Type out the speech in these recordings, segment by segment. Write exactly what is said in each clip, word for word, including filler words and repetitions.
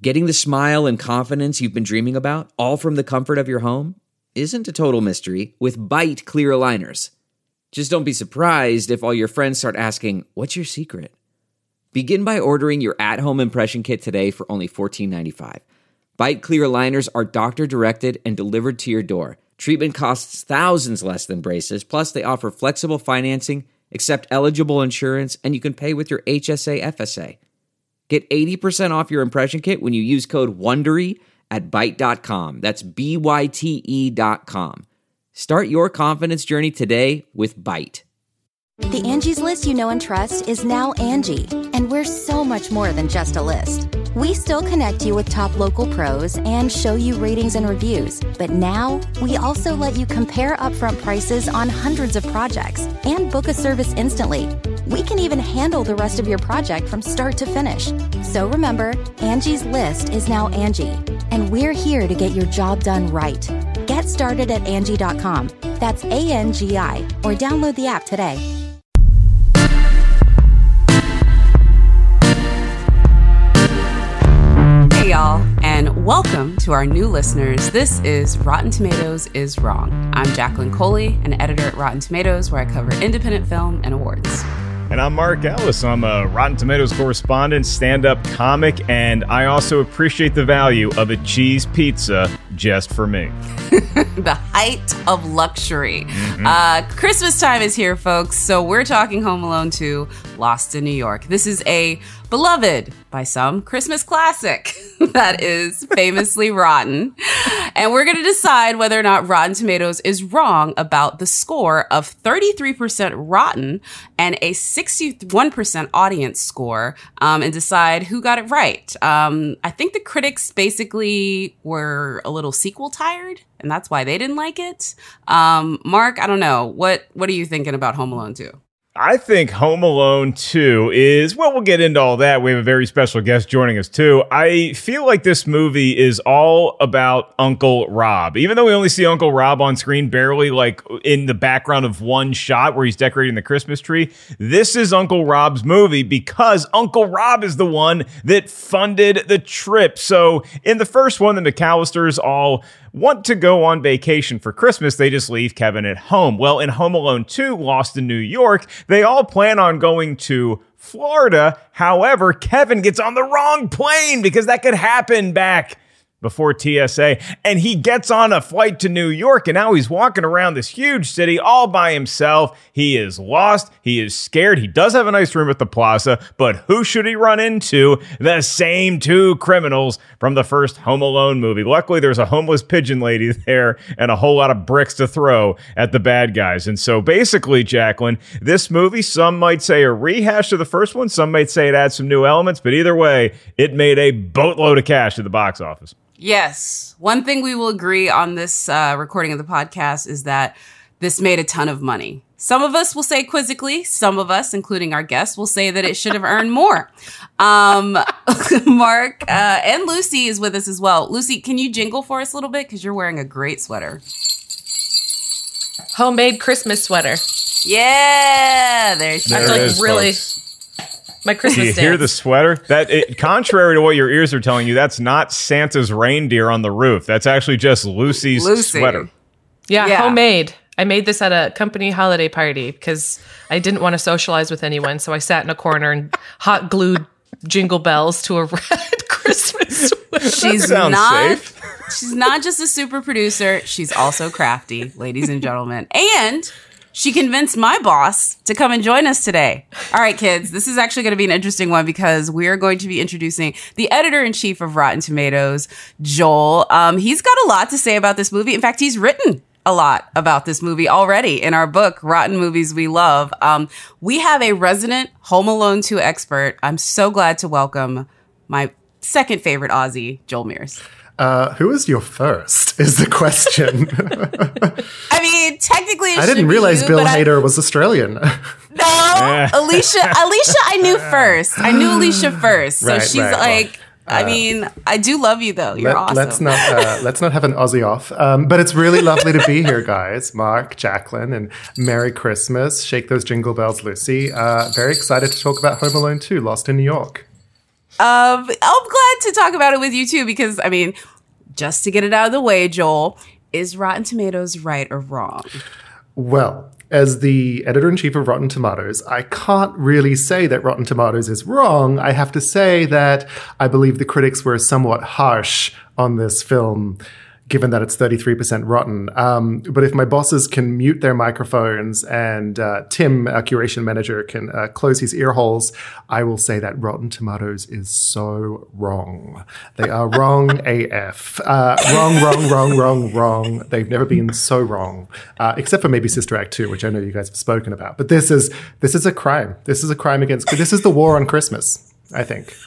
Getting the smile and confidence you've been dreaming about, all from the comfort of your home, isn't a total mystery with Byte clear aligners. Just don't be surprised if all your friends start asking, what's your secret? Begin by ordering your at-home impression kit today for only fourteen ninety-five. Byte clear aligners are doctor-directed and delivered to your door. Treatment costs thousands less than braces, plus they offer flexible financing, accept eligible insurance, and you can pay with your H S A F S A. Get eighty percent off your impression kit when you use code WONDERY at byte dot com. That's B Y T E dot com. Start your confidence journey today with Byte. The Angie's List you know and trust is now Angie, and we're so much more than just a list. We still connect you with top local pros and show you ratings and reviews, but now we also let you compare upfront prices on hundreds of projects and book a service instantly. We can even handle the rest of your project from start to finish. So remember, Angie's List is now Angie, and we're here to get your job done right. Get started at Angie dot com. That's A N G I, or download the app today. Hey y'all, and welcome to our new listeners. This is Rotten Tomatoes is Wrong. I'm Jacqueline Coley, an editor at Rotten Tomatoes, where I cover independent film and awards. And I'm Mark Ellis. I'm a Rotten Tomatoes correspondent, stand-up comic, and I also appreciate the value of a cheese pizza just for me. The height of luxury. Mm-hmm. Uh, Christmas time is here, folks, so we're talking Home Alone two, Lost in New York. This is a beloved, by some, Christmas classic that is famously rotten. And we're going to decide whether or not Rotten Tomatoes is wrong about the score of thirty-three percent rotten and a sixty-one percent audience score, um, and decide who got it right. Um, I think the critics basically were a little sequel tired, and that's why they didn't like it. Um, Mark, I don't know. What, what are you thinking about Home Alone two? I think Home Alone two is, well, we'll get into all that. We have a very special guest joining us, too. I feel like this movie is all about Uncle Rob. Even though we only see Uncle Rob on screen barely, like, in the background of one shot where he's decorating the Christmas tree, this is Uncle Rob's movie because Uncle Rob is the one that funded the trip. So in the first one, the McAllisters all want to go on vacation for Christmas. They just leave Kevin at home. Well, in Home Alone two, Lost in New York, they all plan on going to Florida. However, Kevin gets on the wrong plane because that could happen back before T S A, and he gets on a flight to New York, and now he's walking around this huge city all by himself. He is lost. He is scared. He does have a nice room at the Plaza, but who should he run into? The same two criminals from the first Home Alone movie. Luckily, there's a homeless pigeon lady there and a whole lot of bricks to throw at the bad guys. And so basically, Jacqueline, this movie, some might say a rehash of the first one. Some might say it adds some new elements, but either way, it made a boatload of cash at the box office. Yes. One thing we will agree on this uh, recording of the podcast is that this made a ton of money. Some of us will say quizzically, some of us, including our guests, will say that it should have earned more. Um, Mark uh, and Lucy is with us as well. Lucy, can you jingle for us a little bit? Because you're wearing a great sweater. Homemade Christmas sweater. Yeah, there she I is. feel like is, really... folks. My Christmas You dance. hear the sweater? That it, contrary to what your ears are telling you, that's not Santa's reindeer on the roof. That's actually just Lucy's Lucy. sweater. Yeah, Yeah. homemade. I made this at a company holiday party because I didn't want to socialize with anyone. So I sat in a corner and hot glued jingle bells to a red Christmas sweater. She's sounds not, safe. She's not just a super producer. She's also crafty, ladies and gentlemen. And she convinced my boss to come and join us today. All right, kids, this is actually going to be an interesting one because we are going to be introducing the editor-in-chief of Rotten Tomatoes, Joel. Um, he's got a lot to say about this movie. In fact, he's written a lot about this movie already in our book, Rotten Movies We Love. Um, we have a resident Home Alone two expert. I'm so glad to welcome my second favorite Aussie, Joel Mears. Uh, who is your first is the question. I mean, technically it I should didn't be realize you, Bill but I- Hader was Australian. No, Alicia, Alicia, I knew first. I knew Alicia first. So Right, she's right, like, well, I mean, I do love you though. You're Let, awesome. Let's not uh, let's not have an Aussie off. Um, but it's really lovely to be here, guys. Mark, Jacqueline, and Merry Christmas. Shake those jingle bells, Lucy. Uh, very excited to talk about Home Alone two, Lost in New York. Um, I'm glad wanted to talk about it with you too, because I mean, just to get it out of the way, Joel, is Rotten Tomatoes right or wrong? Well, as the editor-in-chief of Rotten Tomatoes, I can't really say that Rotten Tomatoes is wrong. I have to say that I believe the critics were somewhat harsh on this film, given that it's thirty-three percent rotten. Um, but if my bosses can mute their microphones and uh, Tim, our curation manager, can uh, close his ear holes, I will say that Rotten Tomatoes is so wrong. They are wrong A F. Uh, wrong, wrong, wrong, wrong, wrong. They've never been so wrong, uh, except for maybe Sister Act two, which I know you guys have spoken about. But this is this is a crime. This is a crime against. This is the war on Christmas, I think.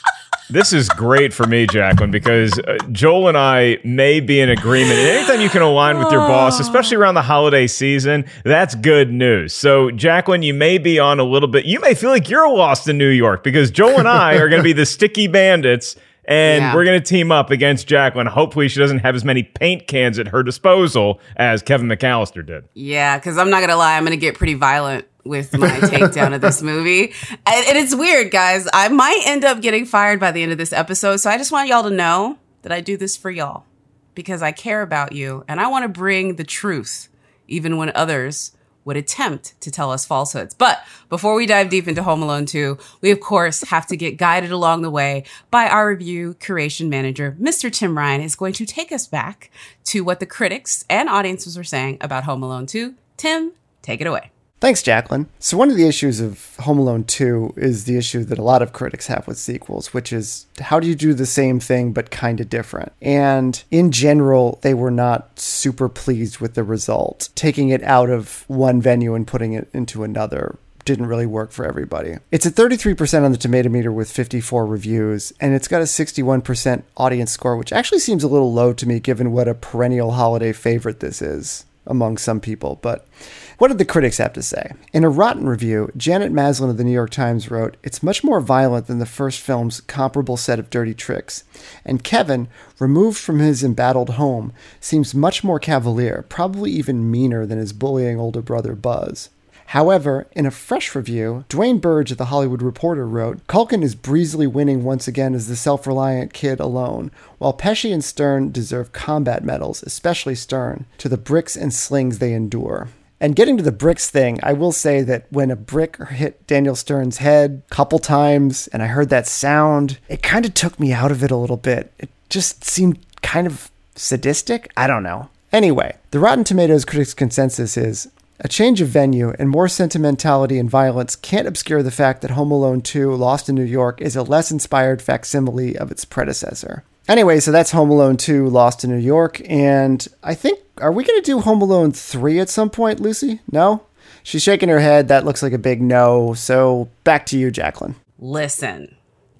This is great for me, Jacqueline, because uh, Joel and I may be in agreement. And anytime you can align with your boss, especially around the holiday season, that's good news. So, Jacqueline, you may be on a little bit. You may feel like you're lost in New York because Joel and I are going to be the sticky bandits. And yeah. we're going to team up against Jacqueline. Hopefully she doesn't have as many paint cans at her disposal as Kevin McAllister did. Yeah, because I'm not going to lie, I'm going to get pretty violent with my takedown of this movie. And, and it's weird, guys. I might end up getting fired by the end of this episode. So I just want y'all to know that I do this for y'all because I care about you. And I want to bring the truth, even when others would attempt to tell us falsehoods. But before we dive deep into Home Alone two, we of course have to get guided along the way by our review curation manager. Mister Tim Ryan is going to take us back to what the critics and audiences were saying about Home Alone two. Tim, take it away. Thanks, Jacqueline. So one of the issues of Home Alone two is the issue that a lot of critics have with sequels, which is how do you do the same thing but kind of different? And in general, they were not super pleased with the result. Taking it out of one venue and putting it into another didn't really work for everybody. It's at thirty-three percent on the Tomato Meter with fifty-four reviews, and it's got a sixty-one percent audience score, which actually seems a little low to me given what a perennial holiday favorite this is among some people. But what did the critics have to say? In a rotten review, Janet Maslin of the New York Times wrote, "It's much more violent than the first film's comparable set of dirty tricks. And Kevin, removed from his embattled home, seems much more cavalier, probably even meaner than his bullying older brother Buzz." However, in a fresh review, Dwayne Burge of The Hollywood Reporter wrote, "Culkin is breezily winning once again as the self-reliant kid alone, while Pesci and Stern deserve combat medals, especially Stern, to the bricks and slings they endure." And getting to the bricks thing, I will say that when a brick hit Daniel Stern's head a couple times and I heard that sound, it kind of took me out of it a little bit. It just seemed kind of sadistic. I don't know. Anyway, the Rotten Tomatoes critics' consensus is, a change of venue and more sentimentality and violence can't obscure the fact that Home Alone two Lost in New York is a less inspired facsimile of its predecessor. Anyway, so that's Home Alone two Lost in New York, and I think, are we going to do Home Alone three at some point, Lucy? No? She's shaking her head. That looks like a big no, so back to you, Jacqueline. Listen,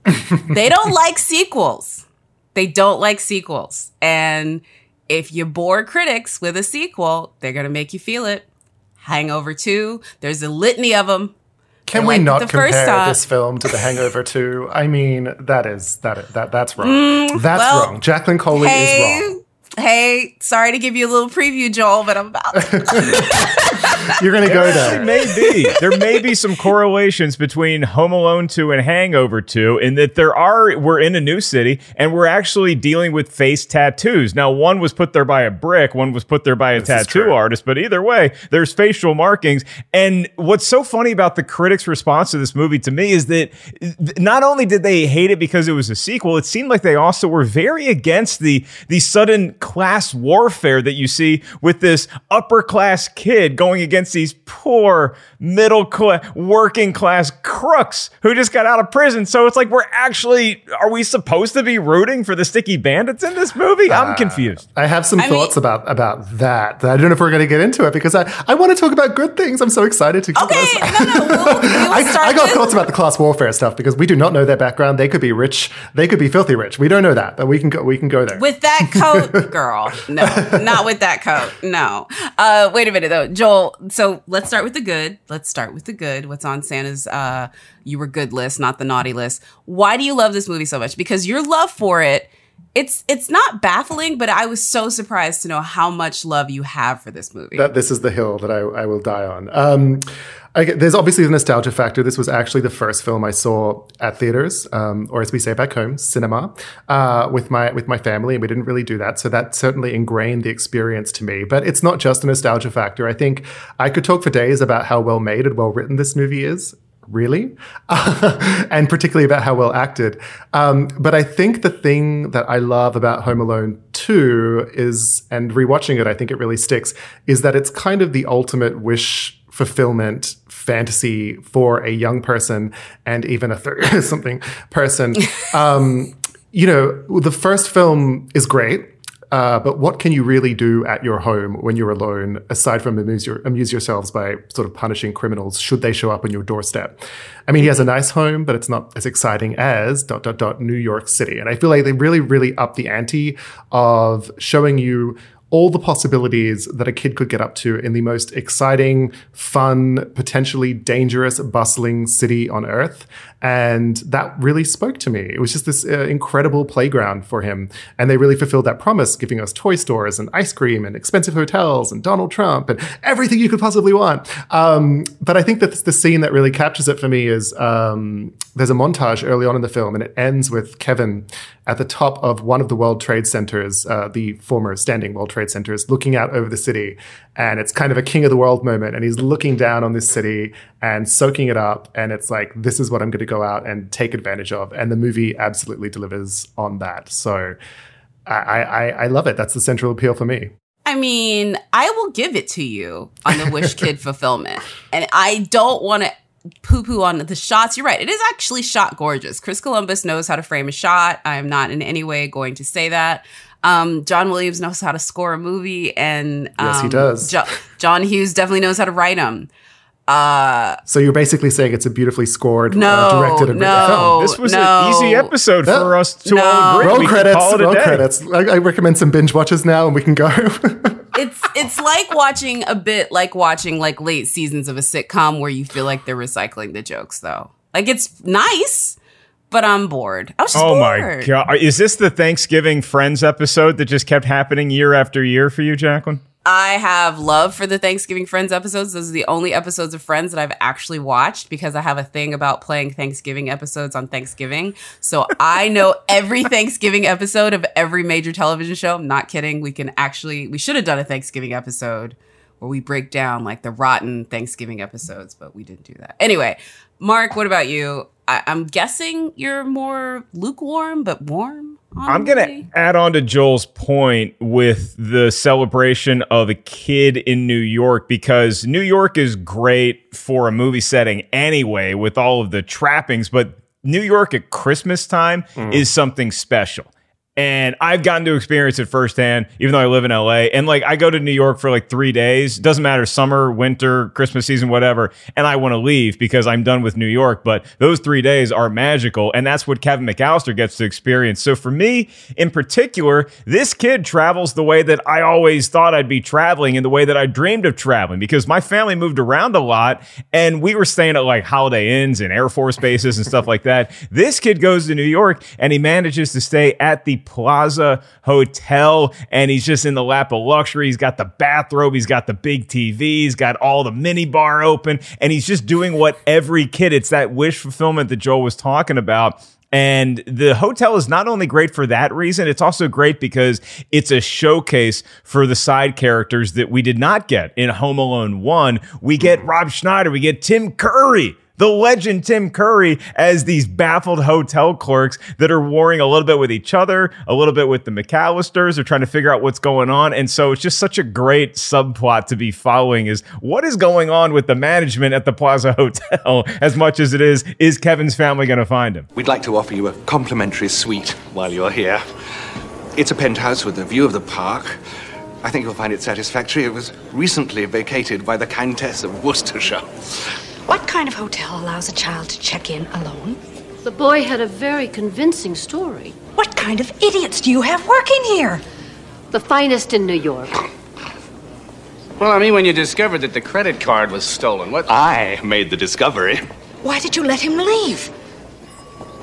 they don't like sequels. They don't like sequels. And if you bore critics with a sequel, they're going to make you feel it. Hangover two, there's a litany of them. Can we not compare this film to The Hangover two? I mean, that is that that that's wrong. Mm, that's well, wrong. Jacqueline Coley hey, is wrong. Hey, sorry to give you a little preview, Joel, but I'm about to. You're going to go there. There may be. There may be some correlations between Home Alone two and Hangover two in that there are, we're in a new city and we're actually dealing with face tattoos. Now, one was put there by a brick, one was put there by a this tattoo artist, but either way, there's facial markings. And what's so funny about the critics' response to this movie to me is that not only did they hate it because it was a sequel, it seemed like they also were very against the, the sudden class warfare that you see with this upper class kid going against these poor middle class working class crooks who just got out of prison. So it's like, we're actually, are we supposed to be rooting for the sticky bandits in this movie? I'm uh, confused. I have some I thoughts mean, about about that. I don't know if we're going to get into it because I, I want to talk about good things. I'm so excited to. Okay, no, no, we'll, we'll I, I got with- thoughts about the class warfare stuff because we do not know their background. They could be rich. They could be filthy rich. We don't know that, but we can go. We can go there with that coat, girl. No, not with that coat. No. Uh, wait a minute though, Joel. So let's start with the good. Let's start with the good. What's on Santa's uh, "you were good" list, not the naughty list. Why do you love this movie so much? Because your love for it It's it's not baffling, but I was so surprised to know how much love you have for this movie. That this is the hill that I, I will die on. Um, I, there's obviously the nostalgia factor. This was actually the first film I saw at theaters, um, or as we say back home, cinema, uh, with my with my family, and we didn't really do that. So that certainly ingrained the experience to me. But it's not just a nostalgia factor. I think I could talk for days about how well made and well written this movie is. Really? Uh, and particularly about how well acted. Um, but I think the thing that I love about Home Alone two is, and rewatching it, I think it really sticks, is that it's kind of the ultimate wish fulfillment fantasy for a young person and even a thirty-something person. Um, you know, the first film is great. Uh, but what can you really do at your home when you're alone, aside from amuse, your, amuse yourselves by sort of punishing criminals should they show up on your doorstep? I mean, he has a nice home, but it's not as exciting as dot, dot, dot, New York City. And I feel like they really, really up the ante of showing you all the possibilities that a kid could get up to in the most exciting, fun, potentially dangerous, bustling city on earth. And that really spoke to me. It was just this uh, incredible playground for him. And they really fulfilled that promise, giving us toy stores and ice cream and expensive hotels and Donald Trump and everything you could possibly want. Um, but I think that the scene that really captures it for me is um, there's a montage early on in the film, and it ends with Kevin at the top of one of the World Trade Centers, uh, the former standing World Trade Centers, looking out over the city. And it's kind of a king of the world moment. And he's looking down on this city and soaking it up. And it's like, this is what I'm going to go out and take advantage of. And the movie absolutely delivers on that. So I, I, I love it. That's the central appeal for me. I mean, I will give it to you on the Wish Kid fulfillment. And I don't want to poo-poo on the shots. You're right. It is actually shot gorgeous. Chris Columbus knows how to frame a shot. I am not in any way going to say that. Um, John Williams knows how to score a movie, and um, yes, he does. Jo- John Hughes definitely knows how to write them. Uh, so you're basically saying it's a beautifully scored, no, uh, directed, and no, written film. This was no. an easy episode No. for us to No. all agree. Roll We can credits. call it a Roll day. credits. I, I recommend some binge watches now, and we can go. it's it's like watching a bit like watching like late seasons of a sitcom where you feel like they're recycling the jokes, though. Like, it's nice, but I'm bored. I was just Oh bored. my God. Is this the Thanksgiving Friends episode that just kept happening year after year for you, Jacqueline? I have love for the Thanksgiving Friends episodes. Those are the only episodes of Friends that I've actually watched because I have a thing about playing Thanksgiving episodes on Thanksgiving. So I know every Thanksgiving episode of every major television show. I'm not kidding. We can actually, we should have done a Thanksgiving episode where we break down like the rotten Thanksgiving episodes, but we didn't do that. Anyway, Mark, what about you? I- I'm guessing you're more lukewarm, but warm. I'm going to add on to Joel's point with the celebration of a kid in New York, because New York is great for a movie setting anyway with all of the trappings, but New York at Christmas time mm. is something special. And I've gotten to experience it firsthand, even though I live in L A. And like, I go to New York for like three days. Doesn't matter, summer, winter, Christmas season, whatever. And I want to leave because I'm done with New York. But those three days are magical. And that's what Kevin McAllister gets to experience. So for me, in particular, this kid travels the way that I always thought I'd be traveling and the way that I dreamed of traveling, because my family moved around a lot and we were staying at like Holiday Inns and Air Force bases and stuff like that. This kid goes to New York and he manages to stay at the Plaza Hotel, and he's just in the lap of luxury. He's got the bathrobe, he's got the big T V, he's got all the mini bar open, and he's just doing what every kid, it's that wish fulfillment that Joel was talking about. And the hotel is not only great for that reason, it's also great because it's a showcase for the side characters that we did not get in Home Alone one. We get Rob Schneider, we get Tim Curry, the legend Tim Curry, as these baffled hotel clerks that are warring a little bit with each other, a little bit with the McAllisters. They're trying to figure out what's going on. And so it's just such a great subplot to be following, is what is going on with the management at the Plaza Hotel, as much as it is, is Kevin's family going to find him? We'd like to offer you a complimentary suite while you're here. It's a penthouse with a view of the park. I think you'll find it satisfactory. It was recently vacated by the Countess of Worcestershire. What kind of hotel allows a child to check in alone? The boy had a very convincing story. What kind of idiots do you have working here? The finest in New York. Well, I mean, when you discovered that the credit card was stolen, what? I made the discovery. Why did you let him leave?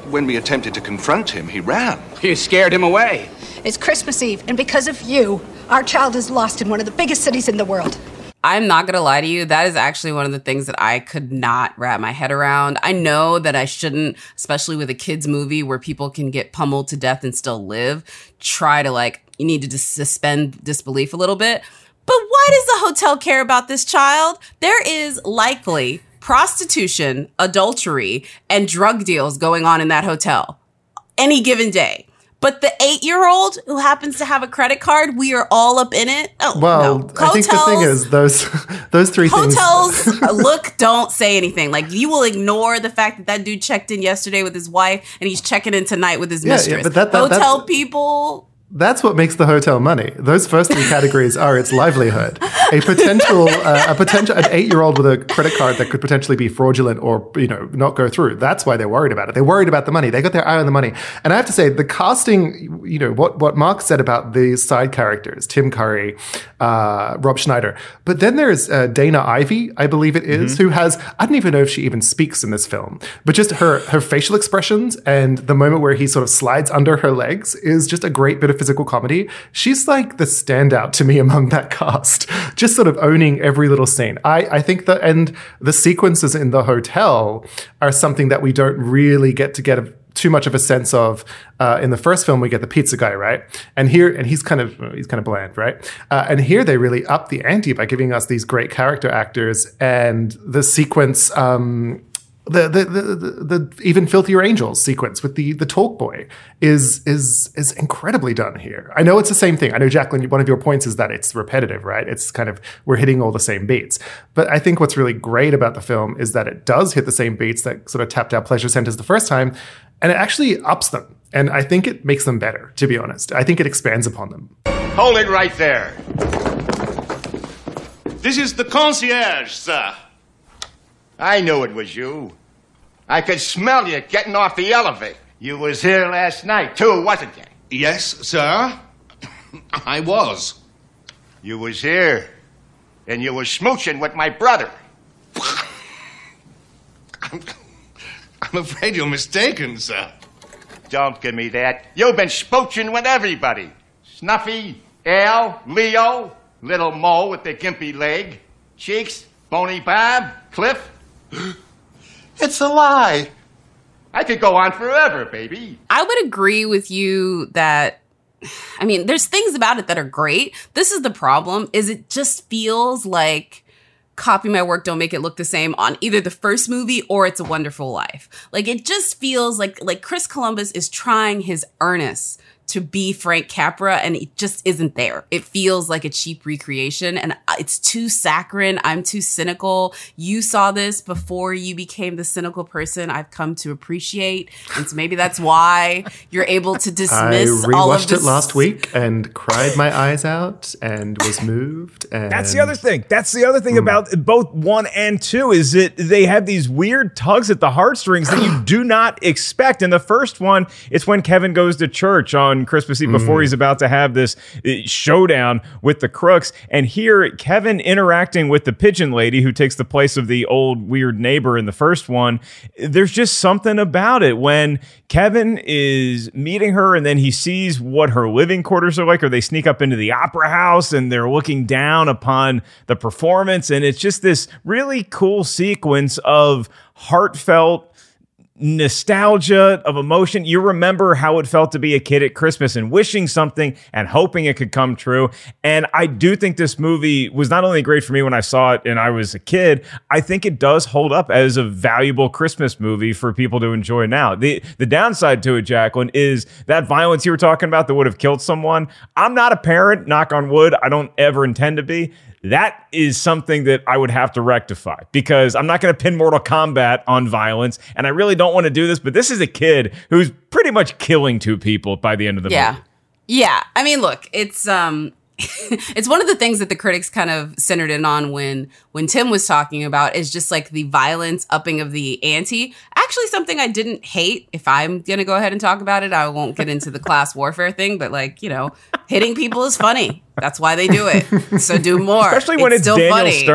when we attempted to confront him, he ran. You scared him away. It's Christmas Eve, and because of you, our child is lost in one of the biggest cities in the world. I'm not going to lie to you. That is actually one of the things that I could not wrap my head around. I know that I shouldn't, especially with a kid's movie where people can get pummeled to death and still live, try to like, you need to just suspend disbelief a little bit. But why does the hotel care about this child? There is likely prostitution, adultery, and drug deals going on in that hotel any given day. But the eight-year-old who happens to have a credit card, we are all up in it. Oh, well, no. I think the thing is those those three hotels, things. Hotels, look, don't say anything. Like, you will ignore the fact that that dude checked in yesterday with his wife and he's checking in tonight with his Yeah, mistress. yeah, but that- that- Hotel that's- people... That's what makes the hotel money. Those first three categories are its livelihood. A potential, uh, a potential, an eight-year-old with a credit card that could potentially be fraudulent or, you know, not go through. That's why they're worried about it. They're worried about the money. They got their eye on the money. And I have to say, the casting, you know, what what Mark said about the side characters, Tim Curry, uh, Rob Schneider. But then there's uh, Dana Ivey, I believe it is, mm-hmm. who has, I don't even know if she even speaks in this film, but just her her facial expressions and the moment where he sort of slides under her legs is just a great bit of physical comedy. She's like the standout to me among that cast, just sort of owning every little scene. I, I think that, and the sequences in the hotel are something that we don't really get to get a, too much of a sense of. Uh, in the first film, we get the pizza guy, right? And here, and he's kind of he's kind of bland, right? Uh, and here they really up the ante by giving us these great character actors and the sequence. Um, The the, the the the even filthier angels sequence with the the talk boy is is is incredibly done here. I know it's the same thing. I know, Jacqueline, one of your points is that it's repetitive, right? It's kind of we're hitting all the same beats. But I think what's really great about the film is that it does hit the same beats that sort of tapped out pleasure centers the first time, and it actually ups them. And I think it makes them better, to be honest. I think it expands upon them. Hold it right there. This is the concierge, sir. I knew it was you. I could smell you getting off the elevator. You was here last night, too, wasn't you? Yes, sir. I was. You was here, and you was smooching with my brother. I'm, I'm afraid you're mistaken, sir. Don't give me that. You've been smooching with everybody. Snuffy, Al, Leo, little Mo with the gimpy leg, Cheeks, Boney Bob, Cliff. It's a lie. I could go on forever, baby. I would agree with you that, I mean, there's things about it that are great. This is the problem, is it just feels like copy my work, don't make it look the same on either the first movie or It's a Wonderful Life. Like, it just feels like, like Chris Columbus is trying his earnest to be Frank Capra, and it just isn't there. It feels like a cheap recreation, and it's too saccharine. I'm too cynical. You saw this before you became the cynical person I've come to appreciate, and so maybe that's why you're able to dismiss I all of rewatched this. it last week and cried my eyes out and was moved. And That's the other thing. That's the other thing mm. about both one and two is that they have these weird tugs at the heartstrings that you do not expect. In the first one, it's when Kevin goes to church on Christmas Eve before mm. he's about to have this showdown with the crooks. And here, Kevin interacting with the pigeon lady who takes the place of the old weird neighbor in the first one. There's just something about it when Kevin is meeting her and then he sees what her living quarters are like, or they sneak up into the opera house and they're looking down upon the performance. And it's just this really cool sequence of heartfelt nostalgia, of emotion. You remember how it felt to be a kid at Christmas and wishing something and hoping it could come true. And I do think this movie was not only great for me when I saw it and I was a kid, I think it does hold up as a valuable Christmas movie for people to enjoy now. The the downside to it, Jacqueline, is that violence you were talking about that would have killed someone. I'm not a parent, knock on wood. I don't ever intend to be. That is something that I would have to rectify because I'm not going to pin Mortal Kombat on violence, and I really don't want to do this, but this is a kid who's pretty much killing two people by the end of the yeah. movie. Yeah. I mean, look, it's um it's one of the things that the critics kind of centered in on when when Tim was talking about is just like the violence upping of the ante. Actually, something I didn't hate. If I'm going to go ahead and talk about it, I won't get into the class warfare thing, but like, you know, hitting people is funny. That's why they do it. So do more. Especially when it's, it's still Daniel funny. Stern.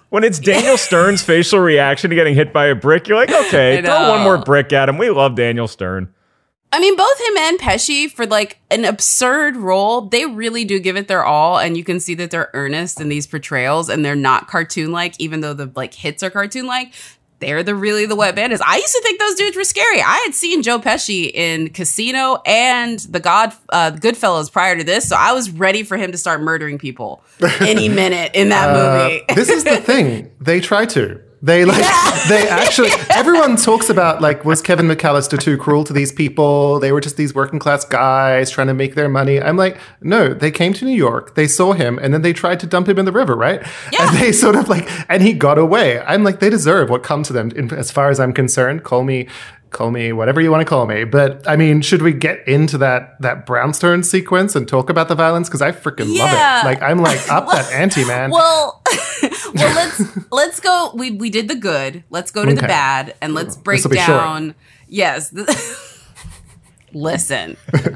When it's Daniel Stern's facial reaction to getting hit by a brick, you're like, okay, throw one more brick at him. We love Daniel Stern. I mean, both him and Pesci, for like an absurd role, they really do give it their all, and you can see that they're earnest in these portrayals, and they're not cartoon-like, even though the like hits are cartoon-like. They're the really the wet bandits. I used to think those dudes were scary. I had seen Joe Pesci in Casino and The God, uh, Goodfellas prior to this, so I was ready for him to start murdering people any minute in that Uh, movie. This is the thing. They try to. They like Yeah. they actually everyone talks about like, was Kevin McAllister too cruel to these people? They were just these working class guys trying to make their money. I'm like, no, they came to New York, they saw him, and then they tried to dump him in the river, right? Yeah. And they sort of like and he got away. I'm like, they deserve what comes to them. In, as far as I'm concerned, call me Call me whatever you want to call me. But I mean, should we get into that that Brownstone sequence and talk about the violence? Because I freaking love Yeah. it. Like I'm like up Well- that ante, man. Well, well, let's let's go. We we did the good. Let's go to the Okay. bad, and let's break This'll be short. down. Yes. Listen,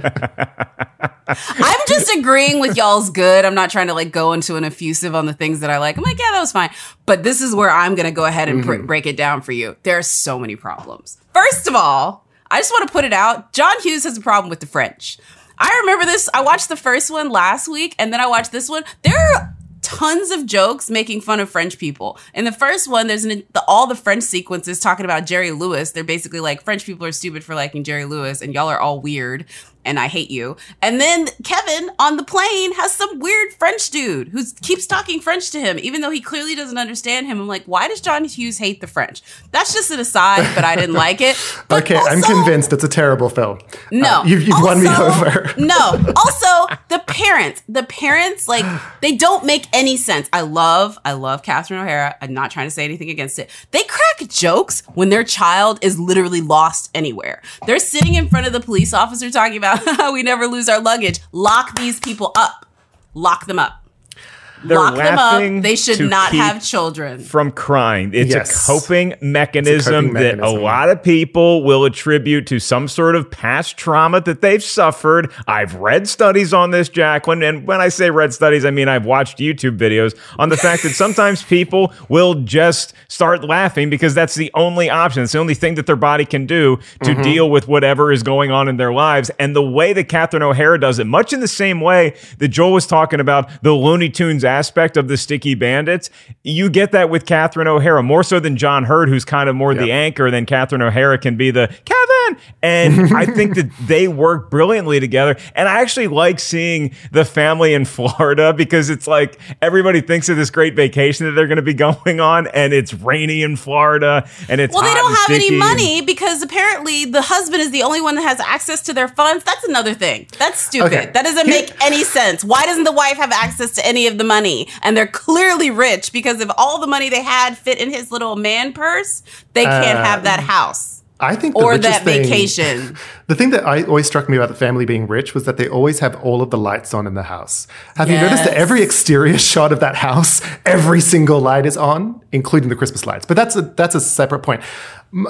I'm just agreeing with y'all's good. I'm not trying to like go into an effusive on the things that I like. I'm like, yeah, that was fine. But this is where I'm going to go ahead and br- Mm-hmm. break it down for you. There are so many problems. First of all, I just want to put it out. John Hughes has a problem with the French. I remember this. I watched the first one last week, and then I watched this one. There are tons of jokes making fun of French people. In the first one, there's an, the, all the French sequences talking about Jerry Lewis. They're basically like, French people are stupid for liking Jerry Lewis, and y'all are all weird, and I hate you. And then Kevin on the plane has some weird French dude who keeps talking French to him, even though he clearly doesn't understand him. I'm like, why does John Hughes hate the French? That's just an aside, but I didn't like it. But Okay, I'm also- convinced it's a terrible film. No. Uh, you've you've won me Also- over. No. Also, the parents, the parents, like, they don't make any sense. I love, I love Catherine O'Hara. I'm not trying to say anything against it. They crack jokes when their child is literally lost anywhere. They're sitting in front of the police officer talking about how we never lose our luggage. Lock these people up. Lock them up. They're Lock them laughing up. They should to not keep have children. from crying. It's Yes. a coping mechanism coping that a mechanism. lot of people will attribute to some sort of past trauma that they've suffered. I've read studies on this, Jacqueline, and when I say read studies, I mean I've watched YouTube videos on the fact that sometimes people will just start laughing because that's the only option. It's the only thing that their body can do to Mm-hmm. deal with whatever is going on in their lives. And the way that Catherine O'Hara does it, much in the same way that Joel was talking about the Looney Tunes aspect of the Sticky Bandits, you get that with Catherine O'Hara, more so than John Hurd, who's kind of more the anchor, than Catherine O'Hara can be the Kevin. And I think that they work brilliantly together. And I actually like seeing the family in Florida because it's like everybody thinks of this great vacation that they're going to be going on, and it's rainy in Florida, and it's Well, they hot don't and have any sticky. money because apparently the husband is the only one that has access to their funds. That's another thing. That's stupid. Okay. That doesn't make any sense. Why doesn't the wife have access to any of the money? And they're clearly rich because if all the money they had fit in his little man purse, they can't Uh, have that house I think the or richest that thing- vacation. The thing that I always struck me about the family being rich was that they always have all of the lights on in the house. Have you noticed that Yes. every exterior shot of that house, every single light is on, including the Christmas lights? But that's a that's a separate point. M-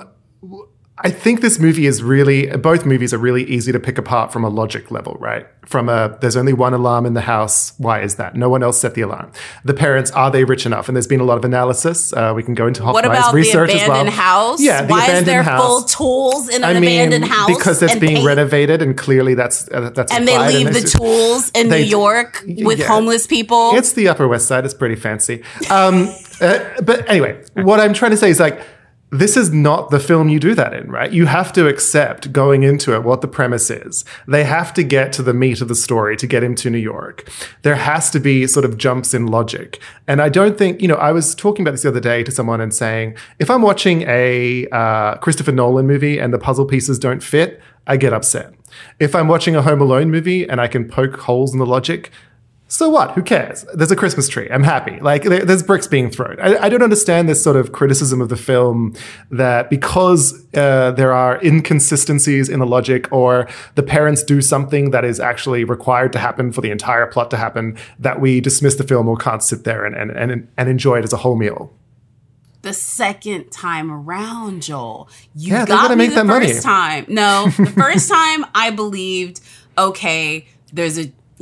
I think this movie is really, both movies are really easy to pick apart from a logic level, right? From a, there's only one alarm in the house. Why is that? No one else set the alarm. The parents, are they rich enough? And there's been a lot of analysis. Uh, we can go into What Hoffmei's about the research as well. abandoned house? Yeah, the Why is abandoned there house. full tools in an I mean, abandoned house? because it's and being paint? renovated, and clearly that's uh, that's And they implied, leave the it's- tools in they- New York with yeah. homeless people. It's the Upper West Side. It's pretty fancy. Um, uh, but anyway, what I'm trying to say is like, this is not the film you do that in, right? You have to accept going into it what the premise is. They have to get to the meat of the story to get him to New York. There has to be sort of jumps in logic. And I don't think, you know, I was talking about this the other day to someone and saying, if I'm watching a uh, Christopher Nolan movie and the puzzle pieces don't fit, I get upset. If I'm watching a Home Alone movie and I can poke holes in the logic, so what? Who cares? There's a Christmas tree. I'm happy. Like, there, there's bricks being thrown. I, I don't understand this sort of criticism of the film that because uh, there are inconsistencies in the logic, or the parents do something that is actually required to happen for the entire plot to happen, that we dismiss the film or can't sit there and, and, and, and enjoy it as a whole meal. The second time around, Joel, you Yeah, they got gotta me make the that first money. time. No, the first time I believed, okay, there's a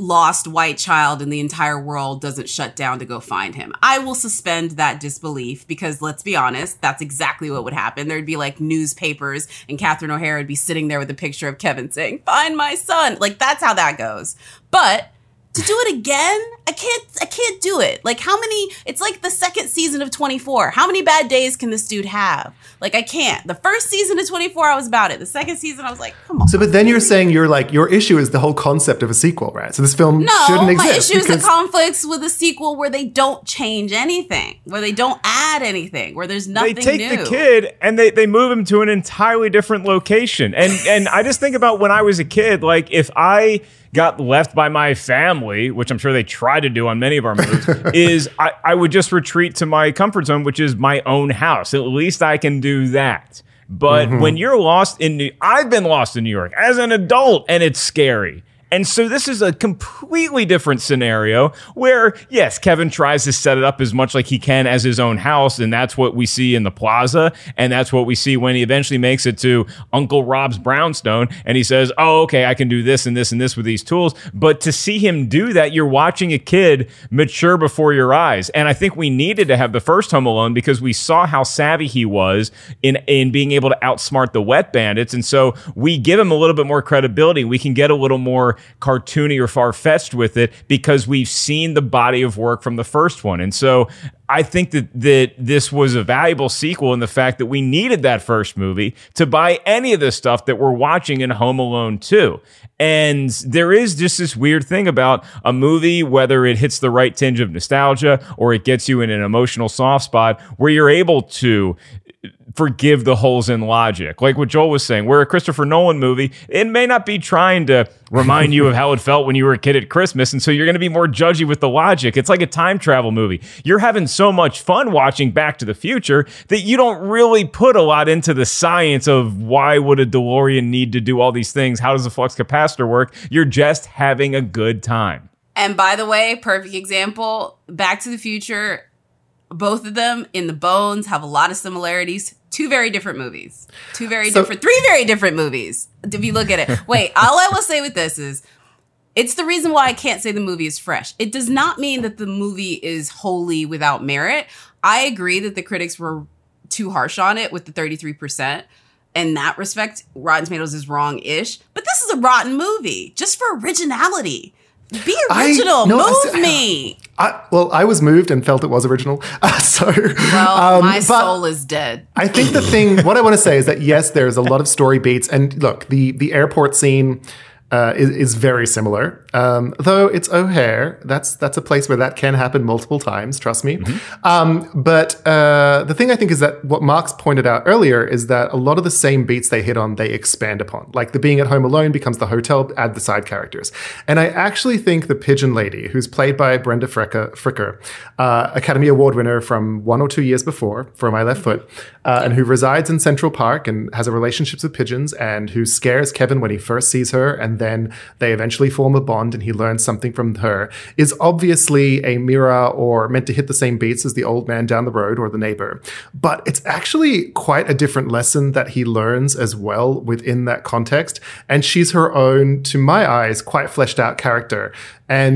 lost white child in the entire world doesn't shut down to go find him. I will suspend that disbelief because, let's be honest, that's exactly what would happen. There'd be like newspapers and Catherine O'Hara would be sitting there with a picture of Kevin saying, "Find my son." Like, that's how that goes. But to do it again, I can't I can't do it. Like, how many, it's like the second season of twenty-four. How many bad days can this dude have? Like, I can't. The first season of twenty-four, I was about it. The second season, I was like, come on. So, but then you're saying you're like, your issue is the whole concept of a sequel, right? So this film no, shouldn't exist. my issue is because- the conflicts with a sequel where they don't change anything, where they don't add anything, where there's nothing They take new. the kid and they, they move him to an entirely different location. And and I just think about when I was a kid, like if I got left by my family, which I'm sure they try to do on many of our movies, is I, I would just retreat to my comfort zone, which is my own house. At least I can do that. But Mm-hmm. when you're lost in New I've been lost in New York as an adult, and it's scary. And so this is a completely different scenario where, yes, Kevin tries to set it up as much like he can as his own house, and that's what we see in the plaza, and that's what we see when he eventually makes it to Uncle Rob's brownstone, and he says, oh, okay, I can do this and this and this with these tools. But to see him do that, you're watching a kid mature before your eyes. And I think we needed to have the first Home Alone because we saw how savvy he was in, in being able to outsmart the Wet Bandits, and so we give him a little bit more credibility. We can get a little more cartoony or far-fetched with it because we've seen the body of work from the first one. And so I think that, that this was a valuable sequel in the fact that we needed that first movie to buy any of the stuff that we're watching in Home Alone two. And there is just this weird thing about a movie, whether it hits the right tinge of nostalgia or it gets you in an emotional soft spot where you're able to forgive the holes in logic. Like what Joel was saying, where a Christopher Nolan movie, it may not be trying to remind you of how it felt when you were a kid at Christmas, and so you're going to be more judgy with the logic. It's like a time travel movie. You're having so much fun watching Back to the Future that you don't really put a lot into the science of why would a DeLorean need to do all these things? How does a flux capacitor work? You're just having a good time. And by the way, perfect example, Back to the Future, both of them in the bones have a lot of similarities. Two very different movies. Two very So- different, three very different movies. If you look at it. Wait, all I will say with this is, it's the reason why I can't say the movie is fresh. It does not mean that the movie is wholly without merit. I agree that the critics were too harsh on it with the thirty-three percent. In that respect, Rotten Tomatoes is wrong-ish. But this is a rotten movie, just for originality. Be original. I- no, I Move s- me. I, well, I was moved and felt it was original. Uh, so, Well, um, my but soul is dead. I think the thing, what I want to say is that yes, there's a lot of story beats, and look, the the airport scene uh, is, is very similar. Um, though it's O'Hare, that's that's a place where that can happen multiple times. Trust me. Mm-hmm. Um, but uh, the thing I think is that what Mark's pointed out earlier is that a lot of the same beats they hit on, they expand upon. Like the being at home alone becomes the hotel. Add the side characters, and I actually think the pigeon lady, who's played by Brenda Fricker, Fricker uh, Academy Award winner from one or two years before for My Left Foot, uh, and who resides in Central Park and has a relationship with pigeons, and who scares Kevin when he first sees her, and then they eventually form a bond and he learns something from her, is obviously a mirror or meant to hit the same beats as the old man down the road or the neighbor. But it's actually quite a different lesson that he learns as well within that context. And she's her own, to my eyes, quite fleshed out character. And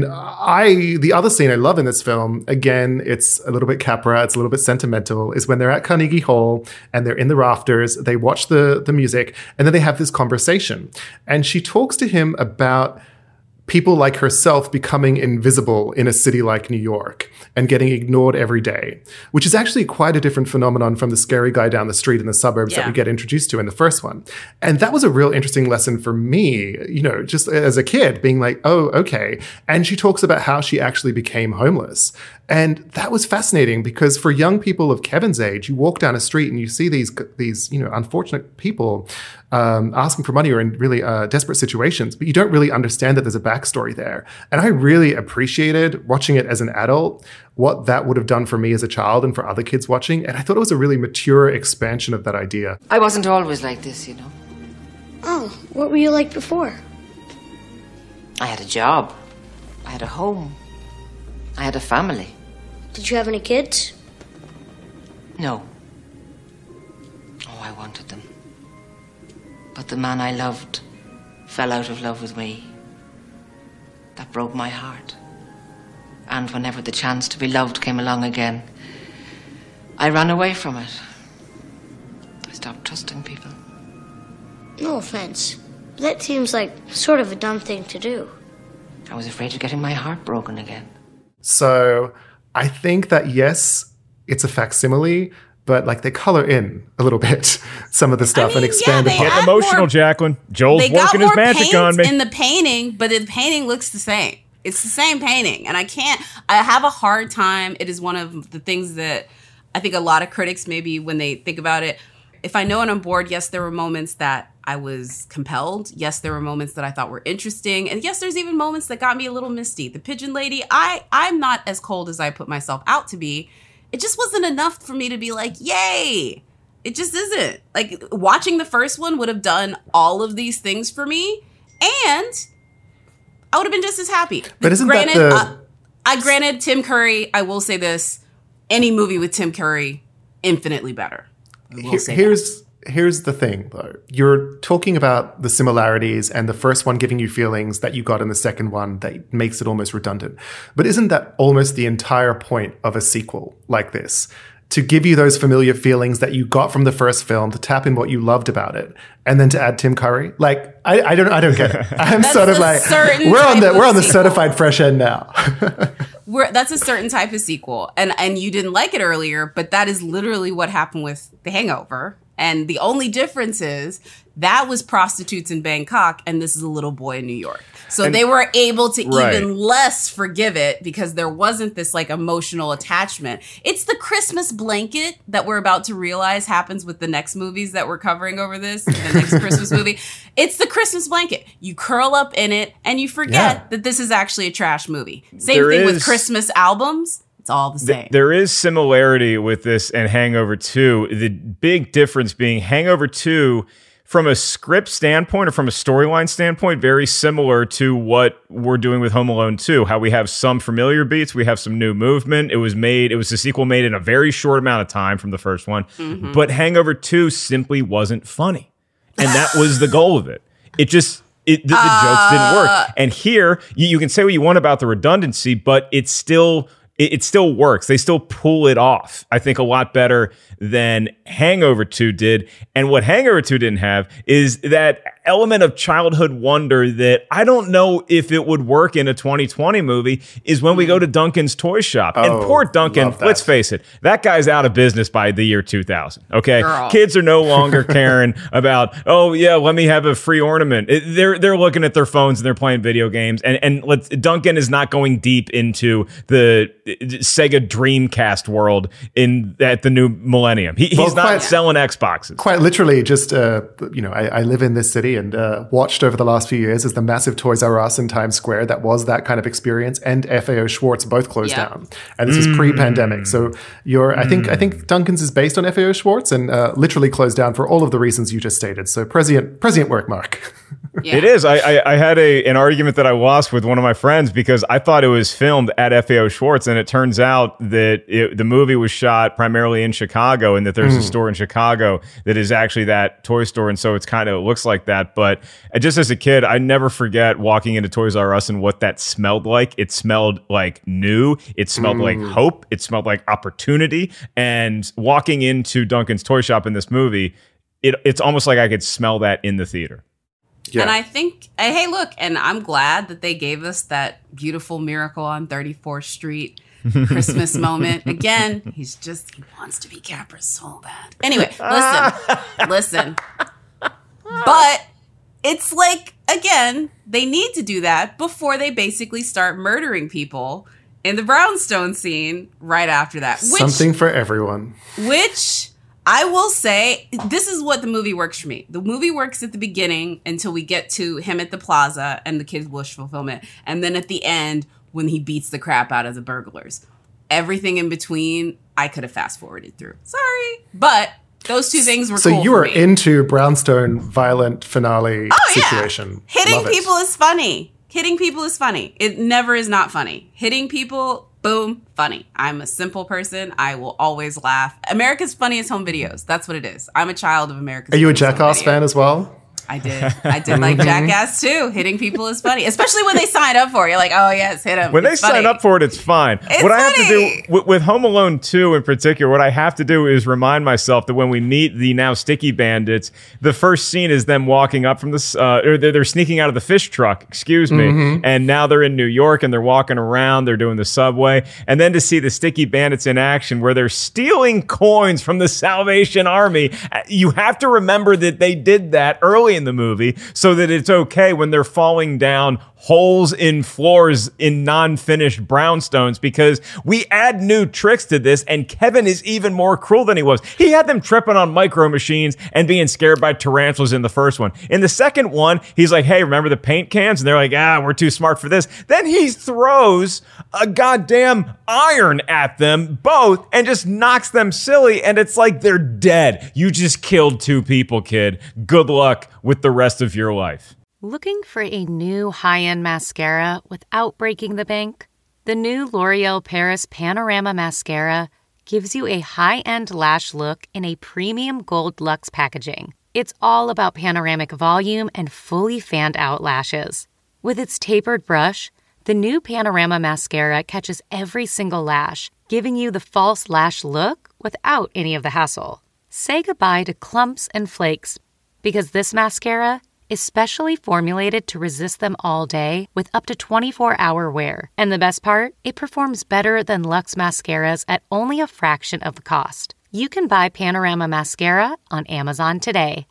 I, the other scene I love in this film, again, it's a little bit Capra, it's a little bit sentimental, is when they're at Carnegie Hall and they're in the rafters, they watch the, the music, and then they have this conversation. And she talks to him about people like herself becoming invisible in a city like New York and getting ignored every day, which is actually quite a different phenomenon from the scary guy down the street in the suburbs Yeah. that we get introduced to in the first one. And that was a real interesting lesson for me, you know, just as a kid being like, oh, okay. And she talks about how she actually became homeless. And that was fascinating because for young people of Kevin's age, you walk down a street and you see these, these, you know, unfortunate people um, asking for money or in really uh, desperate situations, but you don't really understand that there's a backstory there. And I really appreciated watching it as an adult, what that would have done for me as a child and for other kids watching. And I thought it was a really mature expansion of that idea. I wasn't always like this, you know. Oh, what were you like before? I had a job. I had a home. I had a family. Did you have any kids? No. Oh, I wanted them. But the man I loved fell out of love with me. That broke my heart. And whenever the chance to be loved came along again, I ran away from it. I stopped trusting people. No offense, but that seems like sort of a dumb thing to do. I was afraid of getting my heart broken again. So I think that, yes, it's a facsimile, but like they color in a little bit some of the stuff I mean, and expand yeah, upon Get it. emotional, more, Jacqueline. Joel's they got working more his magic paint on me. in the painting, but the painting looks the same. It's the same painting, and I can't. I have a hard time. It is one of the things that I think a lot of critics, maybe when they think about it, if I know and I'm bored, yes, there were moments that I was compelled. Yes, there were moments that I thought were interesting, and yes, there's even moments that got me a little misty. The Pigeon Lady, I I'm not as cold as I put myself out to be. It just wasn't enough for me to be like, yay. It just isn't. Like, watching the first one would have done all of these things for me, and I would have been just as happy. But isn't granted, that the... uh, I granted Tim Curry, I will say this, any movie with Tim Curry, infinitely better. I will Here, say here's here's the thing, though. You're talking about the similarities and the first one giving you feelings that you got in the second one that makes it almost redundant. But isn't that almost the entire point of a sequel like this? To give you those familiar feelings that you got from the first film, to tap in what you loved about it, and then to add Tim Curry. Like, I, I don't I don't get it. I'm That's sort of a like, certain we're on type the of we're on the sequel. certified fresh end now. We're, that's a certain type of sequel. And and you didn't like it earlier, but that is literally what happened with The Hangover. And the only difference is that was prostitutes in Bangkok, and this is a little boy in New York. So And- they were able to Right. even less forgive it because there wasn't this like emotional attachment. It's the Christmas blanket that we're about to realize happens with the next movies that we're covering over this, the next Christmas movie. It's the Christmas blanket. You curl up in it and you forget Yeah. that this is actually a trash movie. Same There thing is- with Christmas albums. It's all the same. Th- there is similarity with this and Hangover two. The big difference being Hangover two, from a script standpoint or from a storyline standpoint, very similar to what we're doing with Home Alone two. How we have some familiar beats, we have some new movement. It was made, it was a sequel made in a very short amount of time from the first one. Mm-hmm. But Hangover two simply wasn't funny. And that was the goal of it. It just, it, the, the jokes didn't work. And here, you, you can say what you want about the redundancy, but it's still... It, it still works. They still pull it off, I think, a lot better than Hangover two did. And what Hangover two didn't have is that element of childhood wonder that I don't know if it would work in a twenty twenty movie is when we go to Duncan's toy shop. Oh, and poor Duncan, love that. let's face it, that guy's out of business by the year two thousand, okay? Girl. Kids are no longer caring about, oh, yeah, let me have a free ornament. It- they're they're looking at their phones and they're playing video games. And, and let's, Duncan is not going deep into the Sega Dreamcast world in at the new millennium. He, he's Well, not quite- selling Xboxes. Quite literally, just, uh, you know, I, I live in this city and uh, watched over the last few years as the massive Toys R Us in Times Square that was that kind of experience, and F A O Schwartz both closed Yep. down. And this was pre-pandemic. So you're, I think I think Duncan's is based on F A O Schwartz and uh, literally closed down for all of the reasons you just stated. So prescient, prescient work, Mark. Yeah. It is. I, I, I had a an argument that I lost with one of my friends because I thought it was filmed at F A O Schwartz, and it turns out that it, the movie was shot primarily in Chicago, and that there's a store in Chicago that is actually that toy store, and so it's kind of it looks like that. But just as a kid, I never forget walking into Toys R Us and what that smelled like. It smelled like new. It smelled like hope. It smelled like opportunity. And walking into Duncan's toy shop in this movie, it, it's almost like I could smell that in the theater. Yeah. And I think, uh, hey, look, and I'm glad that they gave us that beautiful Miracle on thirty-fourth Street Christmas moment. Again, he's just, he wants to be Capra so bad. Anyway, listen, listen. But it's like, again, they need to do that before they basically start murdering people in the brownstone scene right after that. Which, Something for everyone. Which I will say, this is what the movie works for me. The movie works at the beginning until we get to him at the plaza and the kid's wish fulfillment. And then at the end, when he beats the crap out of the burglars. Everything in between, I could have fast forwarded through. Sorry. But those two things were So cool you for were me. into brownstone violent finale Oh, yeah. situation. Hitting Love it. people is funny. Hitting people is funny. It never is not funny. Hitting people, boom, funny. I'm a simple person. I will always laugh. America's Funniest Home Videos. That's what it is. I'm a child of America's Are you a Funniest Home Jackass Video. fan as well? I did. I did like Jackass too. Hitting people is funny, especially when they sign up for it. You're like, oh yes, hit them. When it's they funny. sign up for it, it's fine. It's what I have funny. to do with, with Home Alone two in particular, what I have to do is remind myself that when we meet the now sticky bandits, the first scene is them walking up from the, uh, or they're, they're sneaking out of the fish truck, excuse me, Mhm. and now they're in New York and they're walking around, they're doing the subway, and then to see the sticky bandits in action where they're stealing coins from the Salvation Army, you have to remember that they did that early in the movie so that it's okay when they're falling down holes in floors in non-finished brownstones, because we add new tricks to this, and Kevin is even more cruel than he was. He had them tripping on micro machines and being scared by tarantulas in the first one. In the second one, he's like, hey, remember the paint cans? And they're like, ah, we're too smart for this. Then he throws a goddamn iron at them both and just knocks them silly, and it's like they're dead. You just killed two people, kid. Good luck with the rest of your life. Looking for a new high-end mascara without breaking the bank? The new L'Oreal Paris Panorama Mascara gives you a high-end lash look in a premium gold luxe packaging. It's all about panoramic volume and fully fanned-out lashes. With its tapered brush, the new Panorama Mascara catches every single lash, giving you the false lash look without any of the hassle. Say goodbye to clumps and flakes, because this mascara is specially formulated to resist them all day with up to twenty-four hour wear. And the best part? It performs better than Luxe mascaras at only a fraction of the cost. You can buy Panorama Mascara on Amazon today.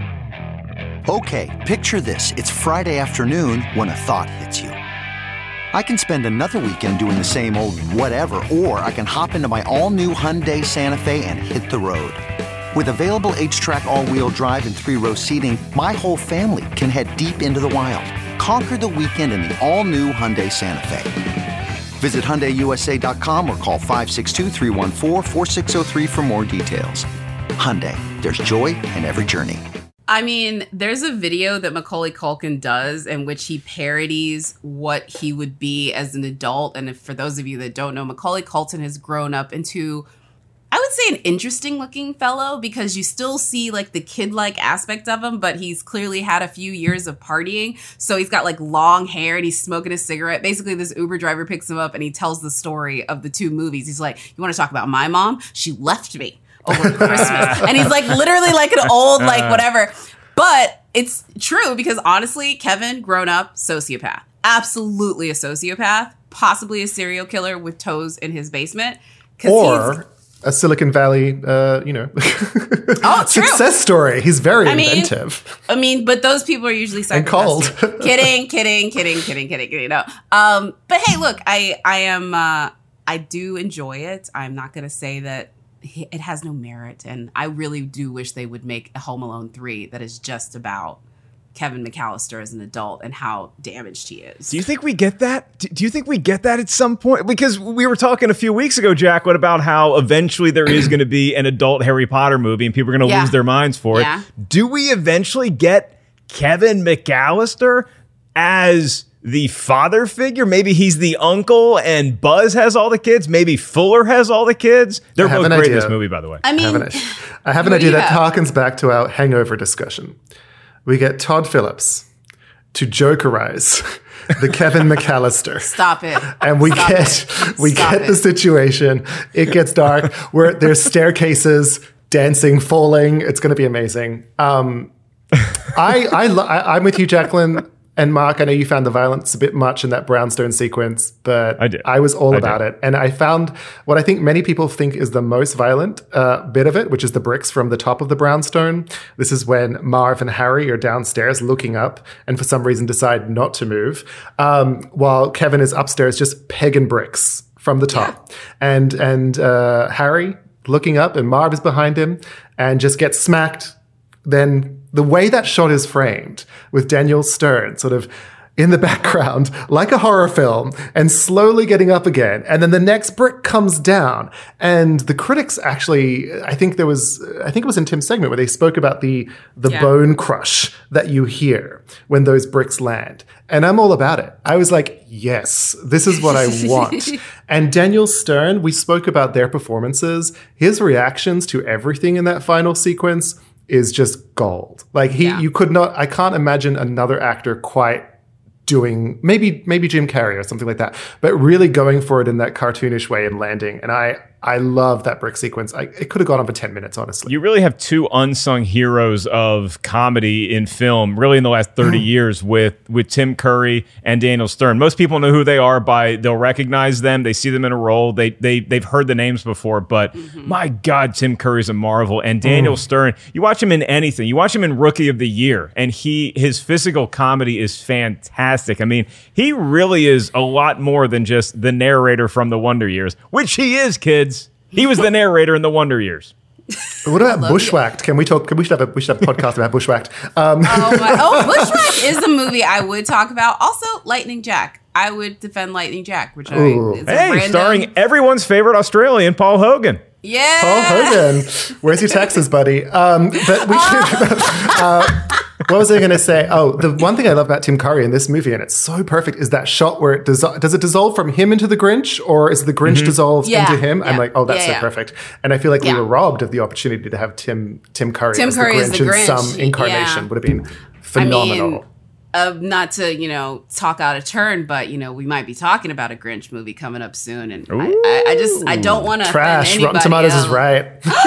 Okay, picture this. It's Friday afternoon when a thought hits you. I can spend another weekend doing the same old whatever, or I can hop into my all-new Hyundai Santa Fe and hit the road. With available H-Track all-wheel drive and three-row seating, my whole family can head deep into the wild. Conquer the weekend in the all-new Hyundai Santa Fe. Visit Hyundai U S A dot com or call five six two, three one four, four six zero three for more details. Hyundai, there's joy in every journey. I mean, there's a video that Macaulay Culkin does in which he parodies what he would be as an adult. And if, for those of you that don't know, Macaulay Culkin has grown up into, I would say, an interesting looking fellow, because you still see like the kid-like aspect of him, but he's clearly had a few years of partying. So he's got like long hair and he's smoking a cigarette. Basically, this Uber driver picks him up and he tells the story of the two movies. He's like, you want to talk about my mom? She left me over Christmas. And he's like literally like an old, like whatever. But it's true, because honestly, Kevin, grown up, sociopath. Absolutely a sociopath. Possibly a serial killer with toes in his basement. Or a Silicon Valley, uh, you know, oh, success story. He's very I mean, inventive. I mean, but those people are usually psychopaths. And cold. kidding, kidding, kidding, kidding, kidding, kidding. No. Um, but hey, look, I, I am, uh, I do enjoy it. I'm not going to say that it has no merit. And I really do wish they would make a Home Alone three that is just about Kevin McAllister as an adult and how damaged he is. Do you think we get that? Do you think we get that at some point? Because we were talking a few weeks ago, Jacqueline, about how eventually there is going to be an adult Harry Potter movie and people are going to Yeah. lose their minds for Yeah. it. Do we eventually get Kevin McAllister as the father figure? Maybe he's the uncle and Buzz has all the kids. Maybe Fuller has all the kids. They're I have both an great in idea. this movie, by the way. I mean, I have an, I have an What do idea you that have? harkens back to our hangover discussion. We get Todd Phillips to jokerize the Kevin McAllister. Stop it. And we Stop get it. we Stop get it. the situation. It gets dark. Where there's staircases, dancing, falling. It's going to be amazing. Um, I, I, lo- I I'm with you, Jacqueline and Mark. I know you found the violence a bit much in that brownstone sequence, but I did. I was all I about did. it. And I found what I think many people think is the most violent uh, bit of it, which is the bricks from the top of the brownstone. This is when Marv and Harry are downstairs looking up and for some reason decide not to move, um, while Kevin is upstairs just pegging bricks from the top. Yeah. And, and uh, Harry looking up and Marv is behind him and just gets smacked. Then the way that shot is framed with Daniel Stern sort of in the background like a horror film and slowly getting up again. And then the next brick comes down. And the critics actually, I think there was, I think it was in Tim's segment where they spoke about the, the Yeah. bone crush that you hear when those bricks land. And I'm all about it. I was like, yes, this is what I want. And Daniel Stern, we spoke about their performances, his reactions to everything in that final sequence is just gold. Like he, Yeah. you could not, I can't imagine another actor quite doing, maybe, maybe Jim Carrey or something like that, but really going for it in that cartoonish way and landing. And I, I love that brick sequence. I, it could have gone on for ten minutes, honestly. You really have two unsung heroes of comedy in film, really in the last thirty years, with with Tim Curry and Daniel Stern. Most people know who they are by they'll recognize them, they see them in a role, they they they've heard the names before. But mm-hmm. my God, Tim Curry's a marvel, and Daniel mm. Stern. You watch him in anything. You watch him in Rookie of the Year, and he his physical comedy is fantastic. I mean, he really is a lot more than just the narrator from the Wonder Years, which he is, kids. He was the narrator in the Wonder Years. What about Bushwhacked? Can we talk? Can we should have a we should have a podcast about Bushwhacked? Um. Oh, my, oh, Bushwhacked is a movie I would talk about. Also, Lightning Jack. I would defend Lightning Jack, which Ooh. I is a hey, random... starring everyone's favorite Australian, Paul Hogan. Yeah, Paul Hogan. Where's your taxes, buddy? Um, but we should. uh, what was I going to say? Oh, the one thing I love about Tim Curry in this movie, and it's so perfect, is that shot where it does. Does it dissolve from him into the Grinch, or is the Grinch mm-hmm. dissolved yeah, into him? Yeah, I'm like, oh, that's yeah, so yeah. perfect. And I feel like yeah. we were robbed of the opportunity to have Tim Tim Curry Tim as Curry the as Grinch the in Grinch. some incarnation. Yeah. Would have been phenomenal. I mean, Uh, not to, you know, talk out of turn, but, you know, we might be talking about a Grinch movie coming up soon. And I, I, I just, I don't want to Trash. Rotten Tomatoes else. is right.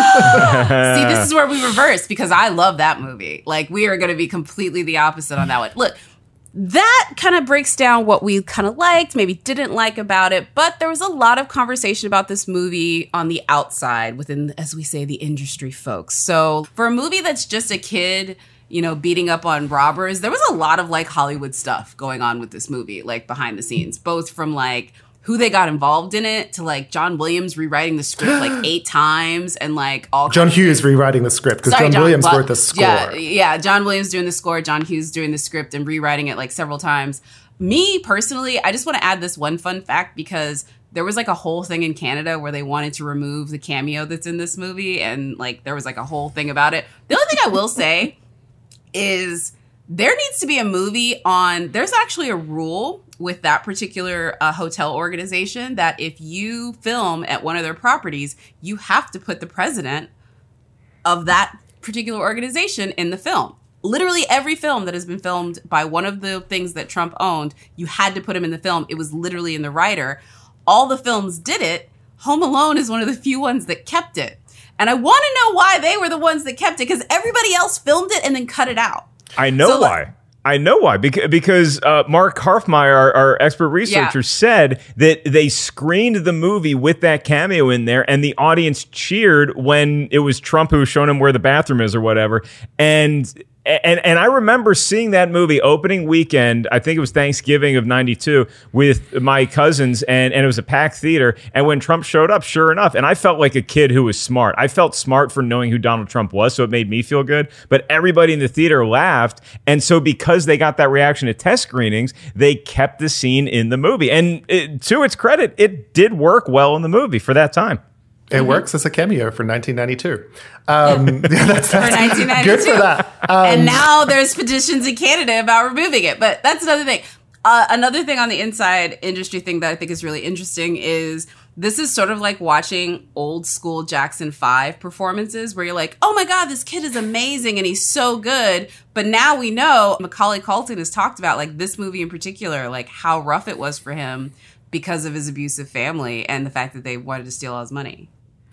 See, this is where we reverse, because I love that movie. Like, we are going to be completely the opposite on that one. Look, that kind of breaks down what we kind of liked, maybe didn't like about it. But there was a lot of conversation about this movie on the outside within, as we say, the industry folks. So for a movie that's just a kid, you know, beating up on robbers, there was a lot of like Hollywood stuff going on with this movie, like behind the scenes, both from like who they got involved in it to like John Williams rewriting the script like eight times and like all John Hughes rewriting the script because John, John Williams well, wrote the score. Yeah, yeah, John Williams doing the score, John Hughes doing the script and rewriting it like several times. Me personally, I just want to add this one fun fact because there was like a whole thing in Canada where they wanted to remove the cameo that's in this movie, and like there was like a whole thing about it. The only thing I will say is there needs to be a movie on, there's actually a rule with that particular uh, hotel organization that if you film at one of their properties, you have to put the president of that particular organization in the film. Literally every film that has been filmed by one of the things that Trump owned, you had to put him in the film. It was literally in the writer. All the films did it. Home Alone is one of the few ones that kept it. And I want to know why they were the ones that kept it, because everybody else filmed it and then cut it out. I know so, why. I know why. Because, because uh, Mark Harfmeyer, our, our expert researcher, yeah. said that they screened the movie with that cameo in there, and the audience cheered when it was Trump who was showing him where the bathroom is or whatever. And And and I remember seeing that movie opening weekend, I think it was Thanksgiving of ninety-two, with my cousins, and, and it was a packed theater. And when Trump showed up, sure enough, and I felt like a kid who was smart. I felt smart for knowing who Donald Trump was, so it made me feel good. But everybody in the theater laughed. And so because they got that reaction at test screenings, they kept the scene in the movie. And it, to its credit, it did work well in the movie for that time. It mm-hmm. works as a cameo for nineteen ninety-two. Um, yeah, that's, that's for nineteen ninety-two. Good for that. Um, and now there's petitions in Canada about removing it. But that's another thing. Uh, another thing on the inside industry thing that I think is really interesting is this is sort of like watching old school Jackson five performances where you're like, oh my God, this kid is amazing and he's so good. But now we know Macaulay Culkin has talked about like this movie in particular, like how rough it was for him because of his abusive family and the fact that they wanted to steal all his money.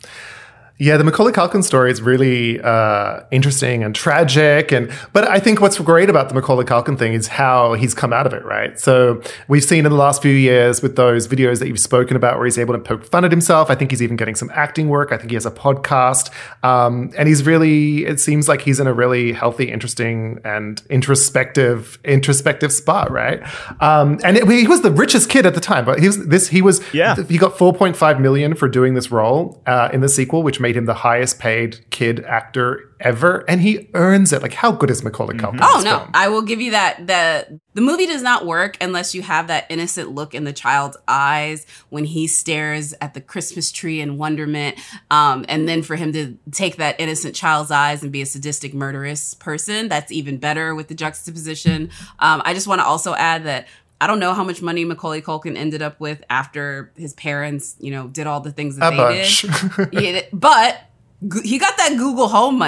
Yeah, the Macaulay Culkin story is really uh, interesting and tragic. And but I think what's great about the Macaulay Culkin thing is how he's come out of it, right? So we've seen in the last few years with those videos that you've spoken about where he's able to poke fun at himself. I think he's even getting some acting work. I think he has a podcast. Um, and he's really, it seems like he's in a really healthy, interesting, and introspective, introspective spot, right? Um, and it, he was the richest kid at the time, but he was this, he was, yeah. he got four point five million for doing this role uh, in the sequel, which made him the highest paid kid actor ever, and he earns it. Like, how good is Macaulay Culkin? Oh in this no, film? I will give you that. The the movie does not work unless you have that innocent look in the child's eyes when he stares at the Christmas tree in wonderment, um, and then for him to take that innocent child's eyes and be a sadistic, murderous person. That's even better with the juxtaposition. Um, I just want to also add that I don't know how much money Macaulay Culkin ended up with after his parents, you know, did all the things that A they bunch. did. Yeah, but he got that Google Home money.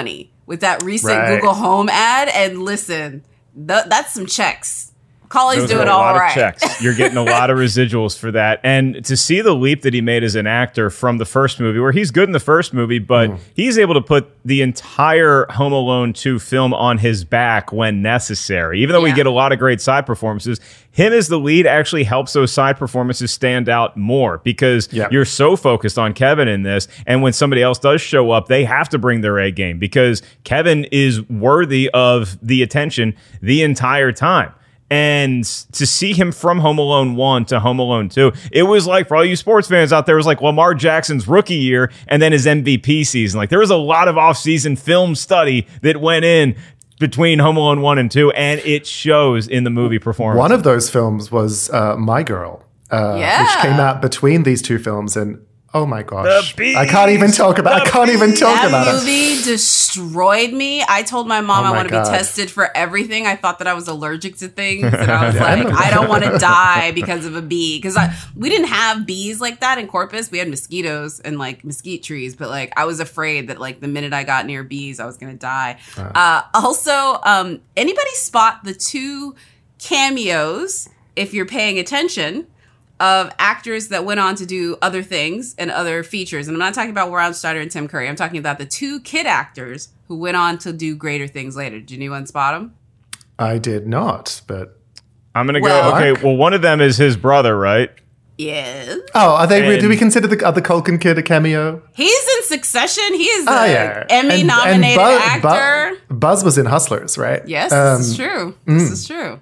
with that recent Right. Google Home ad. And listen, th- that's some checks. Macaulay's Those doing are a all lot right. of checks. You're getting a lot of residuals for that. And to see the leap that he made as an actor from the first movie, where he's good in the first movie, but Mm. he's able to put the entire Home Alone two film on his back when necessary. Even though we Yeah. get a lot of great side performances, him as the lead actually helps those side performances stand out more because Yeah. you're so focused on Kevin in this. And when somebody else does show up, they have to bring their A game because Kevin is worthy of the attention the entire time. And to see him from Home Alone one to Home Alone two, it was like, for all you sports fans out there, it was like Lamar Jackson's rookie year and then his M V P season. Like there was a lot of off-season film study that went in between Home Alone one and two, and it shows in the movie performance. One of those films was uh, My Girl, uh, Yeah. which came out between these two films, and oh my gosh, The I can't even talk about. I can't even talk That about it. movie destroyed me. I told my mom Oh I my want to God. be tested for everything. I thought that I was allergic to things, and I was like, I don't want to die because of a bee. Because I we didn't have bees like that in Corpus. We had mosquitoes and like mesquite trees, but like I was afraid that like the minute I got near bees, I was gonna die. Uh, also, um, anybody spot the two cameos if you're paying attention? Of actors that went on to do other things and other features. And I'm not talking about Warren Steiner and Tim Curry. I'm talking about the two kid actors who went on to do greater things later. Did anyone spot them? I did not, but I'm going to Well- go, okay, well, one of them is his brother, right? Yes. oh, are they? And- do we consider the other Culkin kid a cameo? He's in Succession. He is Oh an yeah, Emmy-nominated Buzz, actor. Bu- Buzz was in Hustlers, right? Yes, Um, this is true. This is true.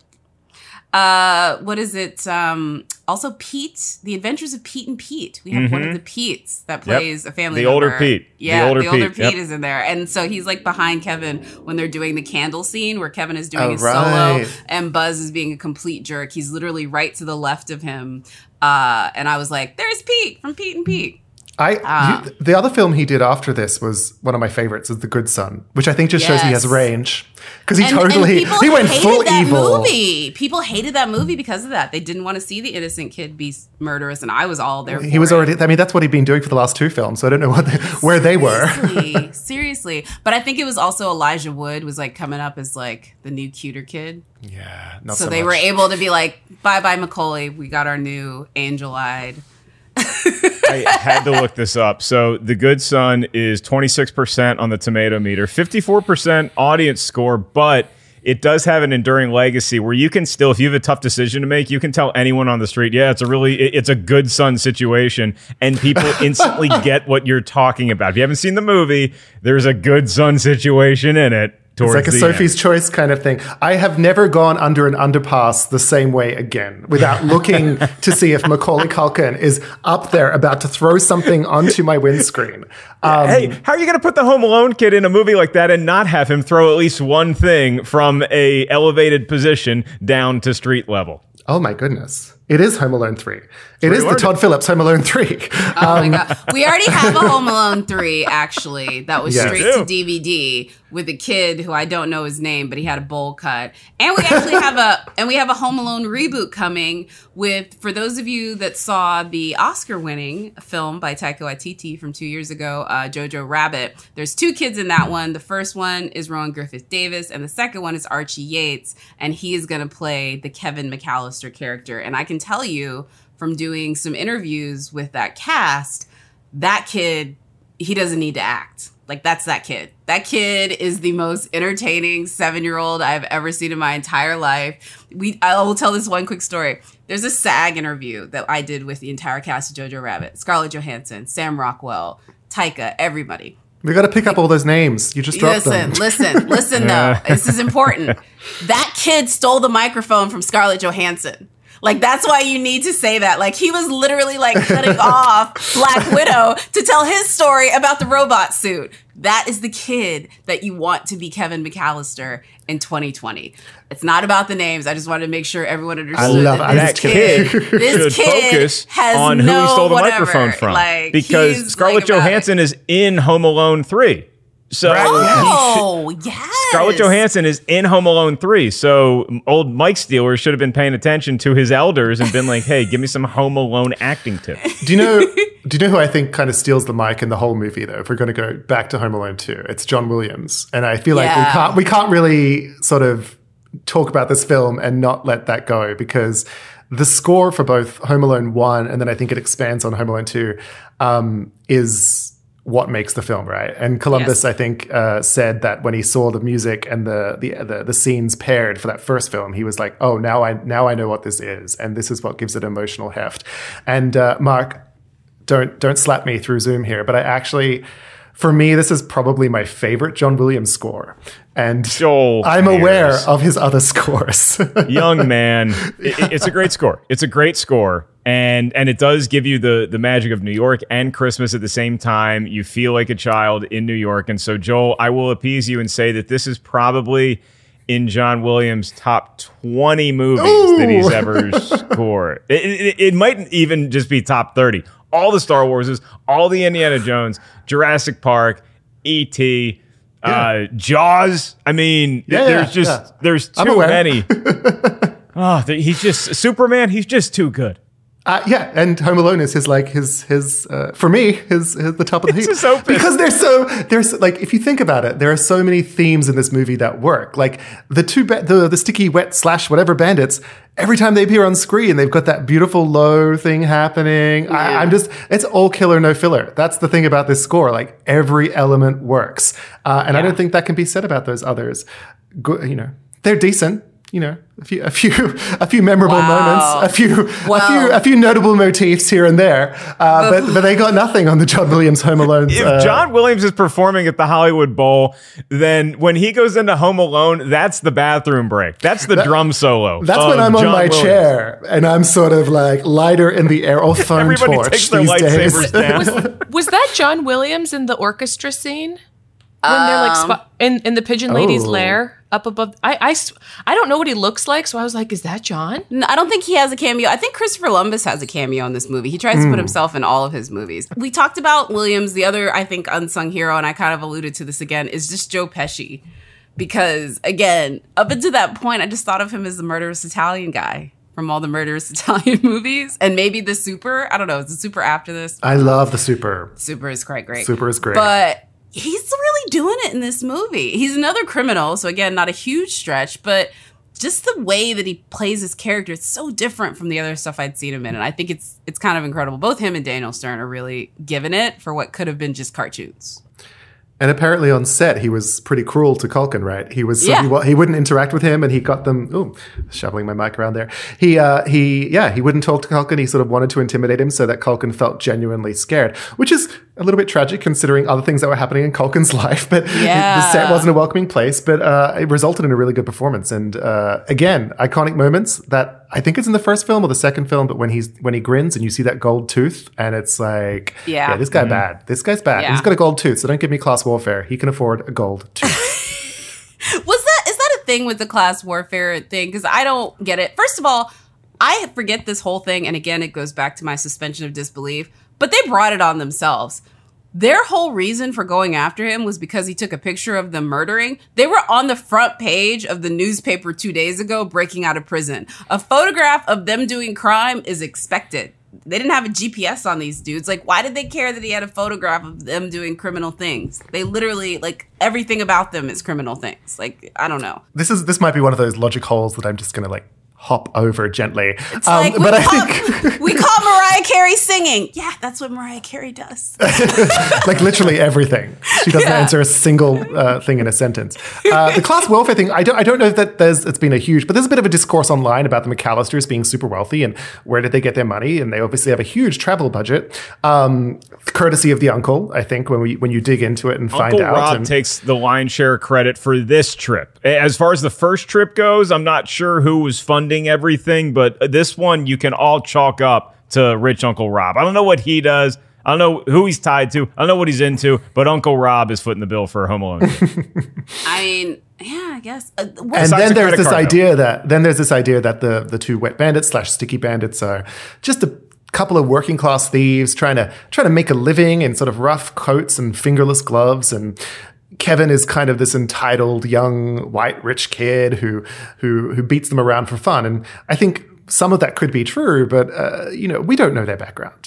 Uh, what is it? Um, also, Pete, The Adventures of Pete and Pete. We have one of the Petes that plays a family The older member. Pete. The Yeah, older the older Pete, Pete yep. is in there. And so he's like behind Kevin when they're doing the candle scene where Kevin is doing Oh, his right. solo and Buzz is being a complete jerk. He's literally right to the left of him. Uh, and I was like, there's Pete from Pete and Pete. I Ah. you- the other film he did after this was one of my favorites, is The Good Son, which I think just shows he has Yes. range because he And- totally and people he went hated full that evil. movie. People hated that movie because of that. They didn't want to see the innocent kid be murderous, and I was all there. He for was it. already. I mean, that's what he'd been doing for the last two films. So I don't know what they, where they were. Seriously, seriously. But I think it was also Elijah Wood was like coming up as like the new cuter kid. Yeah, not so so, they much. were able to be like, bye bye Macaulay, we got our new angel-eyed. I had to look this up. So The Good Son is twenty-six percent on the tomato meter, fifty-four percent audience score, but it does have an enduring legacy where you can still, if you have a tough decision to make, you can tell anyone on the street, yeah, it's a really, it- it's a good son situation. And people instantly get what you're talking about. If you haven't seen the movie, there's a good son situation in it. It's towards like a the Sophie's end. Choice kind of thing. I have never gone under an underpass the same way again without looking to see if Macaulay Culkin is up there about to throw something onto my windscreen. Um, Hey, how are you going to put the Home Alone kid in a movie like that and not have him throw at least one thing from a elevated position down to street level? Oh my goodness. It is Home Alone three. It we is the learned Todd Phillips Home Alone three. Oh my god. We already have a Home Alone three, actually, that was Yes. straight We do. to D V D with a kid who I don't know his name, but he had a bowl cut. And we actually have a and we have a Home Alone reboot coming with, for those of you that saw the Oscar-winning film by Taika Waititi from two years ago, uh, Jojo Rabbit. There's two kids in that one. The first one is Rowan Griffith Davis, and the second one is Archie Yates, and he is going to play the Kevin McAllister character. And I can tell you from doing some interviews with that cast, that kid, he doesn't need to act. Like, that's that kid. That kid is the most entertaining seven-year-old I've ever seen in my entire life. We, I will tell this one quick story. There's a SAG interview that I did with the entire cast of Jojo Rabbit. Scarlett Johansson, Sam Rockwell, Taika, everybody. We got to pick up all those names. You just dropped Listen, them. listen, listen, though. This is important. That kid stole the microphone from Scarlett Johansson. Like, that's why you need to say that. Like, he was literally, like, cutting off Black Widow to tell his story about the robot suit. That is the kid that you want to be Kevin McAllister in twenty twenty. It's not about the names. I just wanted to make sure everyone understood I love that it. this That kid, should this kid focus has on no who he stole the whatever. microphone from. Like, because he's, Scarlett like, about Johansson is in Home Alone three. So he should- Oh, yes. Scarlett Johansson is in Home Alone three. So old Mike Steeler should have been paying attention to his elders and been like, hey, give me some Home Alone acting tips. Do you know Do you know who I think kind of steals the mic in the whole movie, though? If we're going to go back to Home Alone two, it's John Williams, and I feel like Yeah. we can't we can't really sort of talk about this film and not let that go, because the score for both Home Alone one and then I think it expands on Home Alone two um, is what makes the film, right? And Columbus, Yes. I think, uh, said that when he saw the music and the, the the the scenes paired for that first film, he was like, "Oh, now I now I know what this is, and this is what gives it emotional heft." And uh, Mark, don't don't slap me through Zoom here, but I actually, for me, this is probably my favorite John Williams score, and Joel I'm aware Ayers. of his other scores. Young man, it, it's a great score. It's a great score, and and it does give you the the magic of New York and Christmas at the same time. You feel like a child in New York, and so Joel, I will appease you and say that this is probably in John Williams' top twenty movies Ooh. that he's ever scored. It, it, it might even just be top thirty. All the Star Warses, all the Indiana Jones, Jurassic Park, E T, Yeah. uh, Jaws. I mean, Yeah, there's yeah, just yeah. there's I'm too aware. many. Oh, th- he's just Superman. He's just too good. Uh, yeah, and Home Alone is his like his his uh, for me his, his the top of the It's heap his opus. because there's so there's like if you think about it, there are so many themes in this movie that work. Like the two ba- the the sticky wet slash whatever bandits. Every time they appear on screen, they've got that beautiful low thing happening. I, I'm just it's all killer no filler. That's the thing about this score. Like every element works, uh, and I don't think that can be said about those others. Go, you know, they're decent. You know, a few, a few, a few memorable Wow. moments, a few, a Wow. few, a few notable motifs here and there, uh, but but they got nothing on the John Williams Home Alone. If uh, John Williams is performing at the Hollywood Bowl, then when he goes into Home Alone, that's the bathroom break. That's the drum solo. that's of when I'm on John my Williams. chair and I'm sort of like lighter in the air, or phone Everybody torch takes their these lightsabers days. down. Was that John Williams in the orchestra scene when they're like Um, spo- in in the pigeon lady's Oh. lair up above? I, I s- I don't know what he looks like, so I was like, is that John? No, I don't think he has a cameo. I think Christopher Columbus has a cameo in this movie. He tries to put himself in all of his movies. We talked about Williams. The other, I think, unsung hero, and I kind of alluded to this again, is just Joe Pesci. Because, again, up until that point, I just thought of him as the murderous Italian guy from all the murderous Italian movies. And maybe the Super. I don't know. Is the Super after this? I love the Super. Super is quite great. Super is great. But he's really doing it in this movie. He's another criminal, so again, not a huge stretch, but just the way that he plays his character, it's so different from the other stuff I'd seen him in. And I think it's it's kind of incredible. Both him and Daniel Stern are really giving it for what could have been just cartoons. And apparently on set, he was pretty cruel to Culkin, right? He was, Yeah. he, wa- he wouldn't interact with him, and he got them, oh, shoveling my mic around there. He, uh, he, yeah, he wouldn't talk to Culkin. He sort of wanted to intimidate him so that Culkin felt genuinely scared, which is a little bit tragic considering other things that were happening in Culkin's life. But Yeah. the set wasn't a welcoming place, but uh, it resulted in a really good performance. And uh, again, iconic moments that I think it's in the first film or the second film, but when he's when he grins and you see that gold tooth, and it's like, Yeah. yeah, this guy bad. This guy's bad. Yeah. He's got a gold tooth, so don't give me class warfare. He can afford a gold tooth. Was that is that a thing with the class warfare thing? Because I don't get it. First of all, I forget this whole thing, and again, it goes back to my suspension of disbelief. But they brought it on themselves. Their whole reason for going after him was because he took a picture of them murdering. They were on the front page of the newspaper two days ago, breaking out of prison. A photograph of them doing crime is expected. They didn't have a G P S on these dudes. Like, why did they care that he had a photograph of them doing criminal things? They literally, like, everything about them is criminal things. Like, I don't know. this is this might be one of those logic holes that I'm just gonna like hop over gently. It's like, we, but I call, think we call Mariah Carey singing. Yeah, that's what Mariah Carey does. like literally everything. She doesn't Yeah. answer a single uh, thing in a sentence. Uh, the class welfare thing, I don't, I don't know that there's, it's been a huge, but there's a bit of a discourse online about the McAllisters being super wealthy and where did they get their money? And they obviously have a huge travel budget, um, courtesy of the uncle, I think, when we when you dig into it and find Uncle out. Rob and, takes the lion's share credit for this trip. As far as the first trip goes, I'm not sure who was funding everything, but this one you can all chalk up to rich Uncle Rob. I don't know what he does. I don't know who he's tied to. I don't know what he's into, but Uncle Rob is footing the bill for Home Alone. I mean, yeah, I guess. Uh, what- and Besides then the there's credit this card, idea that then there's this idea that the the two wet bandits slash sticky bandits are just a couple of working class thieves trying to trying to make a living in sort of rough coats and fingerless gloves, and Kevin is kind of this entitled young white rich kid who who who beats them around for fun. And I think some of that could be true, but uh, you know, we don't know their background.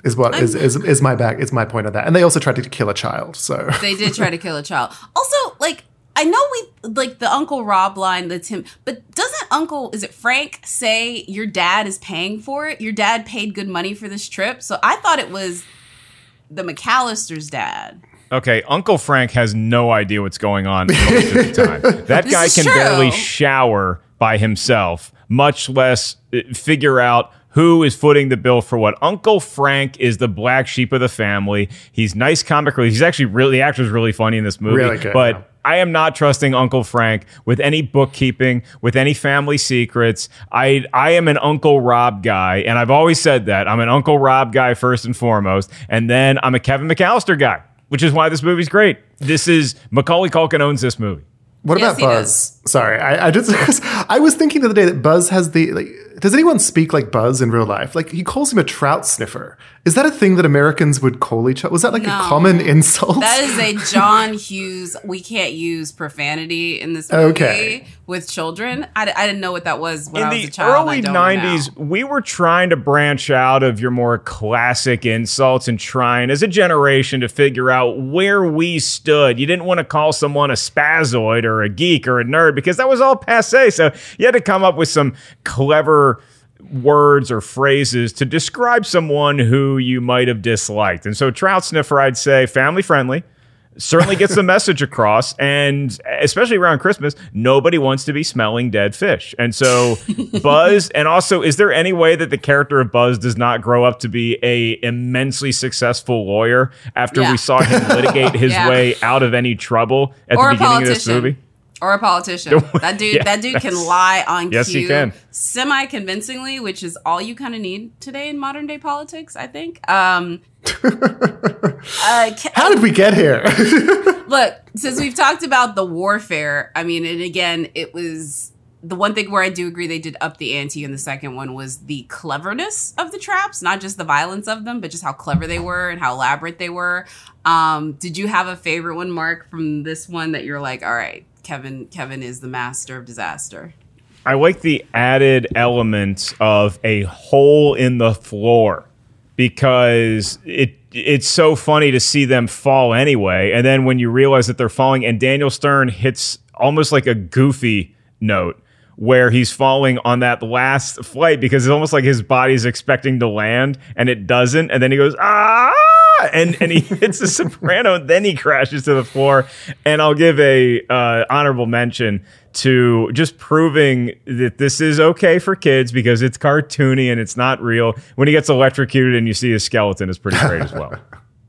Is what is, is is my back is my point on that. And they also tried to kill a child. So they did try to kill a child. Also, like I know we like the Uncle Rob line that's him, but doesn't Uncle is it Frank say your dad is paying for it? Your dad paid good money for this trip. So I thought it was the McAllister's dad. Okay, Uncle Frank has no idea what's going on most of the time. That guy can true. barely shower by himself, much less figure out who is footing the bill for what. Uncle Frank is the black sheep of the family. He's nice comic relief. He's actually really, the actor's really funny in this movie. Really good, but yeah. I am not trusting Uncle Frank with any bookkeeping, with any family secrets. I I am an Uncle Rob guy, and I've always said that. I'm an Uncle Rob guy first and foremost, and then I'm a Kevin McAllister guy, which is why this movie's great. This is, Macaulay Culkin owns this movie. What Yes, about he Buzz? Sorry, I, I just I was thinking the other day that Buzz has the like. Does anyone speak like Buzz in real life? Like he calls him a trout sniffer. Is that a thing that Americans would call each other? Was that like No. a common insult? That is a John Hughes. We can't use profanity in this movie Okay. with children. I, I didn't know what that was when In I was the a child. I early don't know nineties, now. we were trying to branch out of your more classic insults and trying, as a generation, to figure out where we stood. You didn't want to call someone a spazoid or a geek or a nerd because that was all passé. So you had to come up with some clever words or phrases to describe someone who you might have disliked. And so trout sniffer, I'd say family friendly, certainly gets the message across. And especially around Christmas, nobody wants to be smelling dead fish. And so Buzz, and also, is there any way that the character of Buzz does not grow up to be a immensely successful lawyer after Yeah. we saw him litigate his Yeah. way out of any trouble at Or the a beginning of this politician. movie? Or a politician. That dude Yeah, that dude can that's- lie on Yes, cue he can. semi-convincingly, which is all you kind of need today in modern day politics, I think. Um, uh, ca- How did we get here? Look, since we've talked about the warfare, I mean, and again, it was the one thing where I do agree they did up the ante in the second one was the cleverness of the traps, not just the violence of them, but just how clever they were and how elaborate they were. Um, did you have a favorite one, Mark, from this one that you're like, all right, Kevin, Kevin is the master of disaster? I like the added element of a hole in the floor because it it's so funny to see them fall anyway. And then when you realize that they're falling, and Daniel Stern hits almost like a Goofy note where he's falling on that last flight because it's almost like his body's expecting to land and it doesn't. And then he goes, ah, and, and he hits the soprano and then he crashes to the floor. And I'll give a uh, honorable mention to just proving that this is okay for kids because it's cartoony and it's not real. When he gets electrocuted and you see his skeleton is pretty great as well.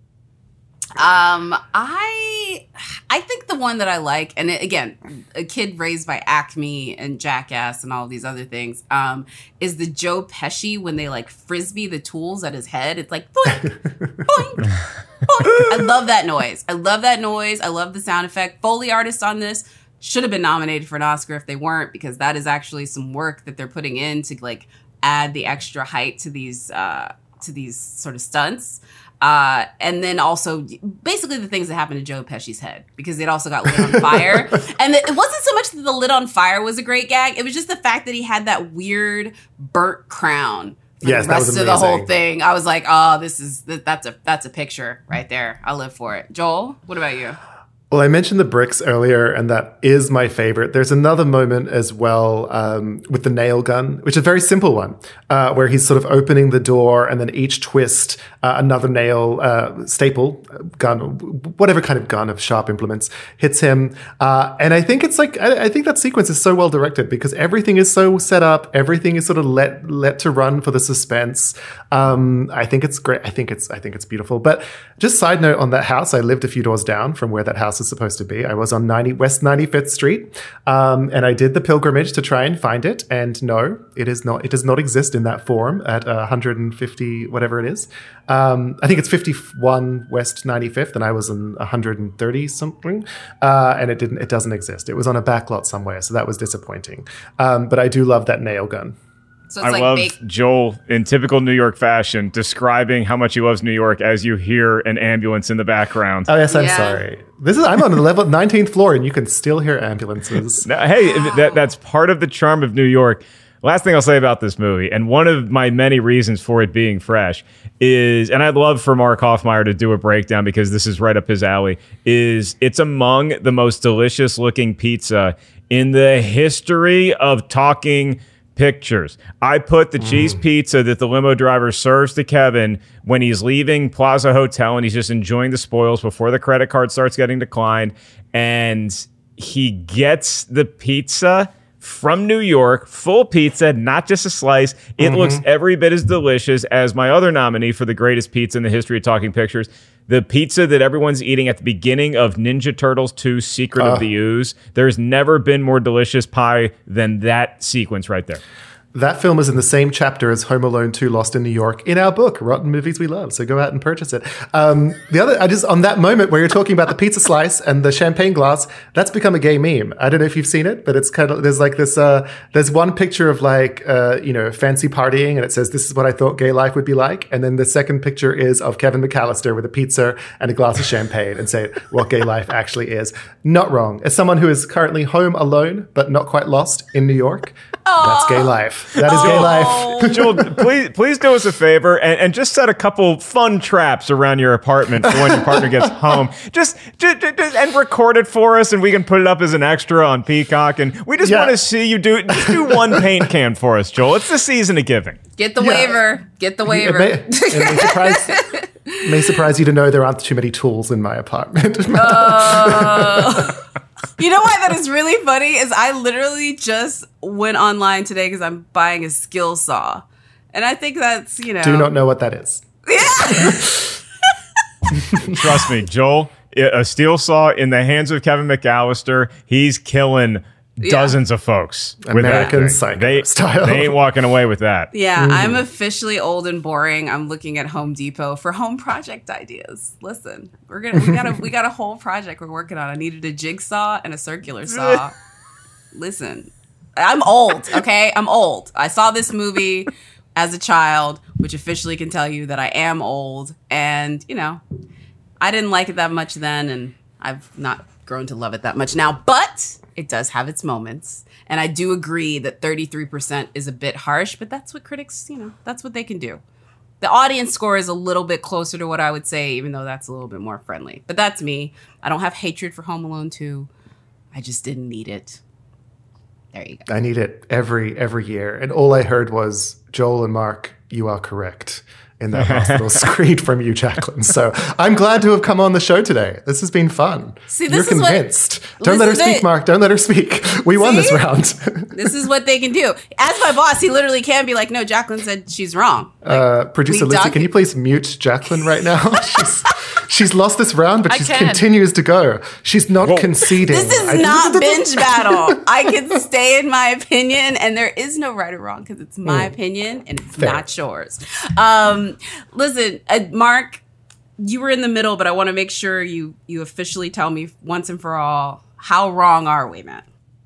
Um, I I think the one that I like, and it, again, a kid raised by Acme and Jackass and all these other things, um, is the Joe Pesci when they like frisbee the tools at his head. It's like boink, boink, boink. I love that noise. I love that noise. I love the sound effect. Foley artists on this should have been nominated for an Oscar if they weren't, because that is actually some work that they're putting in to like add the extra height to these uh, to these sort of stunts. Uh, and then also basically the things that happened to Joe Pesci's head, because it also got lit on fire. And it wasn't so much that the lit on fire was a great gag. It was just the fact that he had that weird burnt crown for Yes, the that rest was of the whole amazing. thing. I was like, oh, this is, that's a, that's a picture right there. I live for it. Joel, what about you? Well, I mentioned the bricks earlier, and that is my favorite. There's another moment as well um, with the nail gun, which is a very simple one, uh, where he's sort of opening the door, and then each twist, uh, another nail, uh, staple, gun, whatever kind of gun of sharp implements, hits him. Uh, and I think it's like, I, I think that sequence is so well directed because everything is so set up, everything is sort of let let to run for the suspense. Um, I think it's great. I think it's I think it's beautiful. But just side note on that house, I lived a few doors down from where that house is supposed to be. I was on ninety West ninety-fifth Street, um, and I did the pilgrimage to try and find it. And no, it is not. It does not exist in that form at uh, one hundred fifty, whatever it is. Um, I think it's fifty-one West ninety-fifth, and I was in one hundred thirty something, uh, and it didn't. It doesn't exist. It was on a back lot somewhere, so that was disappointing. Um, but I do love that nail gun. So it's I like love make- Joel, in typical New York fashion, describing how much he loves New York as you hear an ambulance in the background. Oh yes, I'm Yeah. sorry. This is I'm on the level nineteenth floor, and you can still hear ambulances. Now, hey, that that's part of the charm of New York. Last thing I'll say about this movie, and one of my many reasons for it being fresh is, and I'd love for Mark Hoffmeyer to do a breakdown because this is right up his alley, is it's among the most delicious looking pizza in the history of talking pictures. I put the mm. cheese pizza that the limo driver serves to Kevin when he's leaving Plaza Hotel and he's just enjoying the spoils before the credit card starts getting declined, and he gets the pizza from New York, full pizza, not just a slice. It mm-hmm. looks every bit as delicious as my other nominee for the greatest pizza in the history of talking pictures. The pizza that everyone's eating at the beginning of Ninja Turtles two Secret uh. of the Ooze. There's never been more delicious pie than that sequence right there. That film is in the same chapter as Home Alone two Lost in New York in our book, Rotten Movies We Love. So go out and purchase it. Um, the other, I just, on that moment where you're talking about the pizza slice and the champagne glass, that's become a gay meme. I don't know if you've seen it, but it's kind of, there's like this, uh, there's one picture of like, uh, you know, fancy partying, and it says, this is what I thought gay life would be like. And then the second picture is of Kevin McAllister with a pizza and a glass of champagne and say what gay life actually is. Not wrong. As someone who is currently home alone, but not quite lost in New York, Aww. That's gay life. That is oh. gay life. Joel, please, please do us a favor and, and just set a couple fun traps around your apartment for when your partner gets home. Just, just, just and record it for us, and we can put it up as an extra on Peacock. And we just yeah. want to see you do just do one paint can for us, Joel. It's the season of giving. Get the yeah. waiver. Get the waiver. It may, it may, surprise, may surprise you to know there aren't too many tools in my apartment. uh. You know why that is really funny is I literally just went online today because I'm buying a skill saw. And I think that's, you know. Do not know what that is. Yeah. Trust me, Joel, a steel saw in the hands of Kevin McAllister, he's killing yeah. dozens of folks. American Psycho they, style. They ain't walking away with that. Yeah, mm. I'm officially old and boring. I'm looking at Home Depot for home project ideas. Listen, we're gonna we got a we got a whole project we're working on. I needed a jigsaw and a circular saw. Listen, I'm old. Okay, I'm old. I saw this movie as a child, which officially can tell you that I am old. And you know, I didn't like it that much then, and I've not grown to love it that much now. But it does have its moments. And I do agree that thirty-three percent is a bit harsh, but that's what critics, you know, that's what they can do. The audience score is a little bit closer to what I would say, even though that's a little bit more friendly. But that's me. I don't have hatred for Home Alone two. I just didn't need it. There you go. I need it every every year. And all I heard was, Joel and Mark, you are correct in that last little screed from you, Jacqueline. So I'm glad to have come on the show today. This has been fun. See, this You're is convinced. What, Don't let her speak, it. Mark. Don't let her speak. We See? won this round. This is what they can do. As my boss, he literally can be like, no, Jacqueline said she's wrong. Like, uh, Producer Lizzie, docu- can you please mute Jacqueline right now? she's, she's lost this round, but she continues to go. She's not Whoa. conceding. This is I, not binge battle. I can stay in my opinion, and there is no right or wrong because it's my mm. opinion and it's Fair. not yours. Um, listen, uh, Mark, you were in the middle, but I want to make sure you you officially tell me once and for all, how wrong are we, man?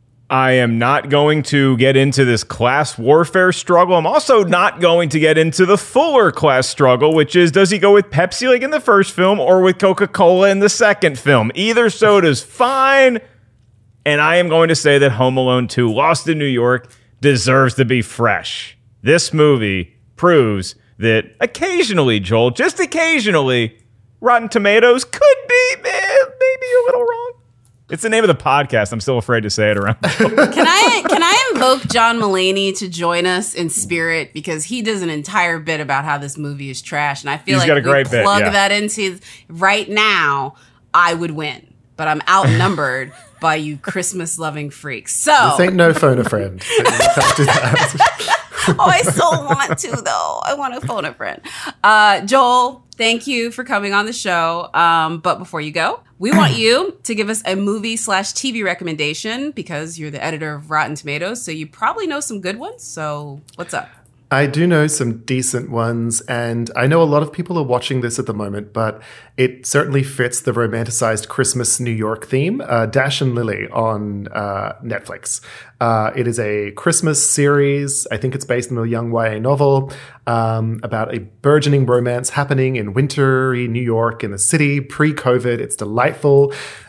I am not going to get into this class warfare struggle. I'm also not going to get into the fuller class struggle, which is, does he go with Pepsi like in the first film or with Coca-Cola in the second film? Either soda's fine. And I am going to say that Home Alone two, Lost in New York, deserves to be fresh. This movie proves that occasionally, Joel, just occasionally, Rotten Tomatoes could be eh, maybe a little wrong. It's the name of the podcast. I'm still afraid to say it around. Can I can I invoke John Mulaney to join us in spirit, because he does an entire bit about how this movie is trash, and I feel He's like got a great we plug bit, yeah. that into right now, I would win, but I'm outnumbered by you Christmas loving freaks. So this ain't no phone a friend. Can't do that. Oh, I still want to, though. I want to phone a friend. Uh, Joel, thank you for coming on the show. Um, but before you go, we want you to give us a movie slash T V recommendation, because you're the editor of Rotten Tomatoes, so you probably know some good ones. So what's up? I do know some decent ones, and I know a lot of people are watching this at the moment, but it certainly fits the romanticized Christmas New York theme. Uh, Dash and Lily on uh, Netflix. Uh, it is a Christmas series. I think it's based on a young Y A novel um, about a burgeoning romance happening in wintry New York in the city, pre-COVID. It's delightful.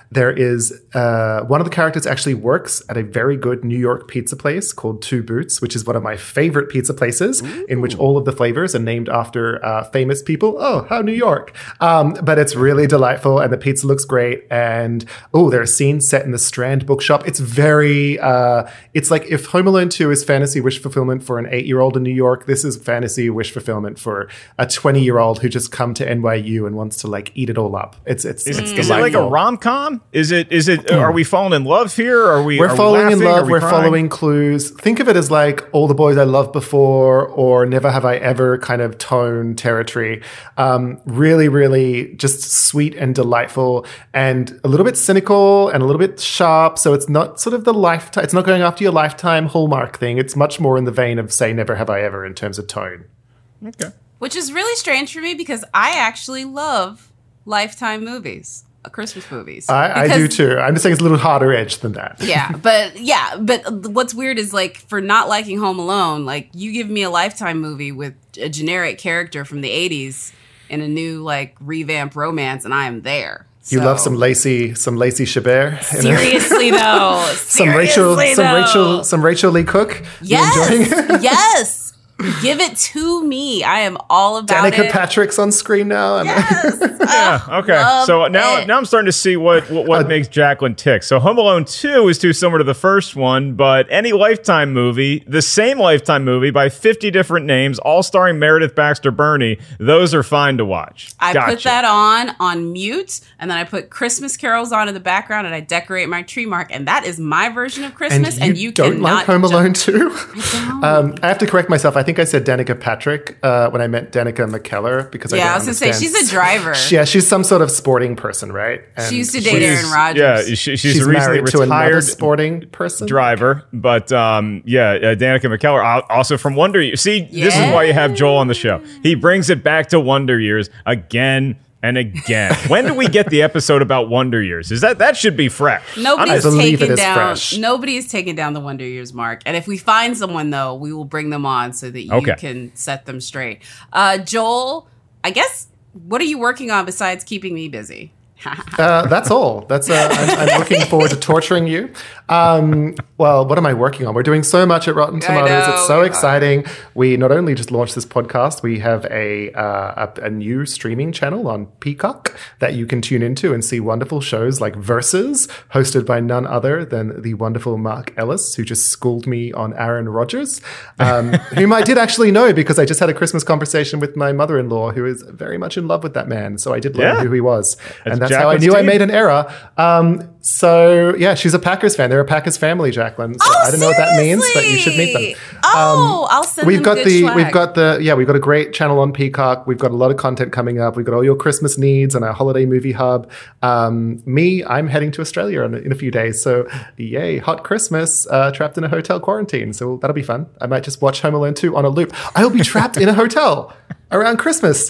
There is uh, one of the characters actually works at a very good New York pizza place called Two Boots, which is one of my favorite pizza places. Ooh. In which all of the flavors are named after uh, famous people. Oh, how New York. Um, but it's really delightful and the pizza looks great. And oh, there are scenes set in the Strand bookshop. It's very, uh, it's like if Home Alone two is fantasy wish fulfillment for an eight-year-old in New York, this is fantasy wish fulfillment for a twenty-year-old who just come to N Y U and wants to like eat it all up. It's it's Is, it's is it like a rom-com? Is it is it are we falling in love here? Are we We're are falling we in laughing? love. We We're crying? following clues. Think of it as like All the Boys I Loved Before or Never Have I Ever kind of tone territory. Um, really, really just sweet and delightful and a little bit cynical and a little bit sharp. So it's not sort of the lifetime. It's not going after your Lifetime Hallmark thing. It's much more in the vein of, say, Never Have I Ever in terms of tone. Okay. Which is really strange for me because I actually love Lifetime movies, uh, Christmas movies. I, I do too. I'm just saying it's a little harder edge than that. Yeah, but yeah, but what's weird is like for not liking Home Alone, like you give me a Lifetime movie with a generic character from the eighties in a new like revamp romance, and I am there. You So- love some Lacey, some Lacey Chabert. Seriously though, some Rachel, Seriously, some though. Rachel, some Rachel Lee Cook. You enjoying it? Yes, yes. Give it to me. I am all about Danica it. Patrick's on screen now. Yeah. Okay. love So now, it. now I'm starting to see what what, what makes Jacqueline tick. So Home Alone two is too similar to the first one, but any Lifetime movie, the same Lifetime movie by fifty different names, all starring Meredith Baxter Birney, those are fine to watch. I Gotcha. put that on on mute, and then I put Christmas carols on in the background, and I decorate my tree mark, and that is my version of Christmas. And you, don't cannot like Home ju- Alone two? Um, I have to correct myself. I think I said Danica Patrick uh, when I meant Danica McKellar because I Yeah, don't I was gonna say, understand. she's a driver. Yeah, she's some sort of sporting person, right? And She used to date Aaron Rodgers. Yeah, she, she's, She's a recently married to another retired sporting person. driver, but um, yeah, uh, Danica McKellar, al- also from Wonder Years. See, this is why you have Joel on the show. He brings it back to Wonder Years again and again. When do we get the episode about Wonder Years? Is that that should be fresh? Nobody's I believe it taken is down. fresh. Nobody is taking down the Wonder Years mark. And if we find someone, though, we will bring them on so that you Okay. can set them straight. Uh, Joel, I guess, what are you working on besides keeping me busy? Uh, that's all. That's uh, I'm, I'm looking forward to torturing you. Um, well, what am I working on? We're doing so much at Rotten Tomatoes. know, It's so we are. exciting. We not only just launched this podcast, we have a, uh, a a new streaming channel on Peacock that you can tune into and see wonderful shows like Versus, hosted by none other than the wonderful Mark Ellis, who just schooled me on Aaron Rodgers, um, whom I did actually know because I just had a Christmas conversation with my mother-in-law, who is very much in love with that man. So I did learn Yeah. who he was, and that's how I Jacqueline's knew I team. made an error. Um, so yeah, she's a Packers fan. They're a Packers family, Jacqueline. So Oh, I don't know what that means, but you should meet them. Oh, I'll send We've them got good the swag. we've got the yeah we've got a great channel on Peacock. We've got a lot of content coming up. We've got all your Christmas needs and our holiday movie hub. Um, me, I'm heading to Australia in, in a few days. So yay, hot Christmas, uh, trapped in a hotel quarantine. So that'll be fun. I might just watch Home Alone two on a loop. I'll be trapped in a hotel around Christmas.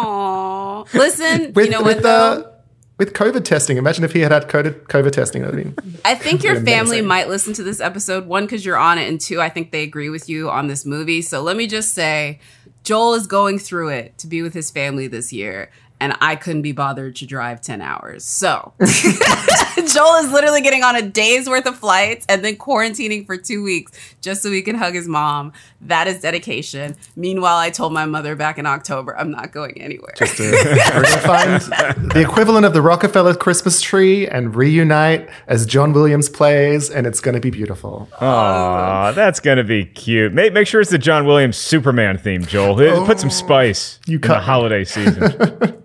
Aw. Listen, With, you know with, what, though? uh, with COVID testing. Imagine if he had had COVID, COVID testing. I mean, I think your That'd be family amazing. might listen to this episode. One, because you're on it, and two, I think they agree with you on this movie. So let me just say, Joel is going through it to be with his family this year, and I couldn't be bothered to drive ten hours. So Joel is literally getting on a day's worth of flights and then quarantining for two weeks just so he can hug his mom. That is dedication. Meanwhile, I told my mother back in October, I'm not going anywhere. Just to, we're going to find the equivalent of the Rockefeller Christmas tree and reunite as John Williams plays, and it's going to be beautiful. Aw, that's going to be cute. Make, make sure it's the John Williams Superman theme, Joel. Put some spice You in the cut me. holiday season.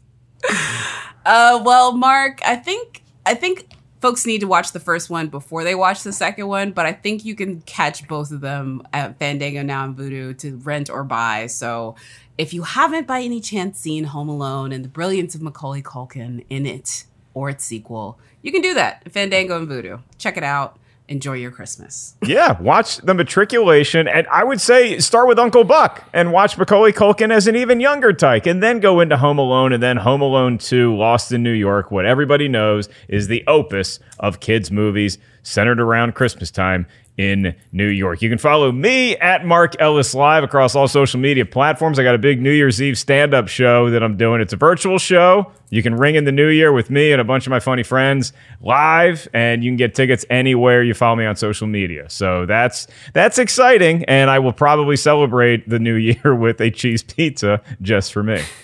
Uh, well, Mark, I think I think folks need to watch the first one before they watch the second one, but I think you can catch both of them at Fandango Now and Vudu to rent or buy. So if you haven't by any chance seen Home Alone and the brilliance of Macaulay Culkin in it or its sequel, you can do that at Fandango and Vudu. Check it out. Enjoy your Christmas. Yeah, watch The Matriculation, and I would say start with Uncle Buck and watch Macaulay Culkin as an even younger tyke, and then go into Home Alone, and then Home Alone two, Lost in New York, what everybody knows is the opus of kids' movies centered around Christmas time in New York. You can follow me at Mark Ellis Live across all social media platforms. I got a big New Year's Eve stand-up show that I'm doing. It's a virtual show. You can ring in the new year with me and a bunch of my funny friends live, and you can get tickets anywhere you follow me on social media. So that's that's exciting, and I will probably celebrate the new year with a cheese pizza just for me.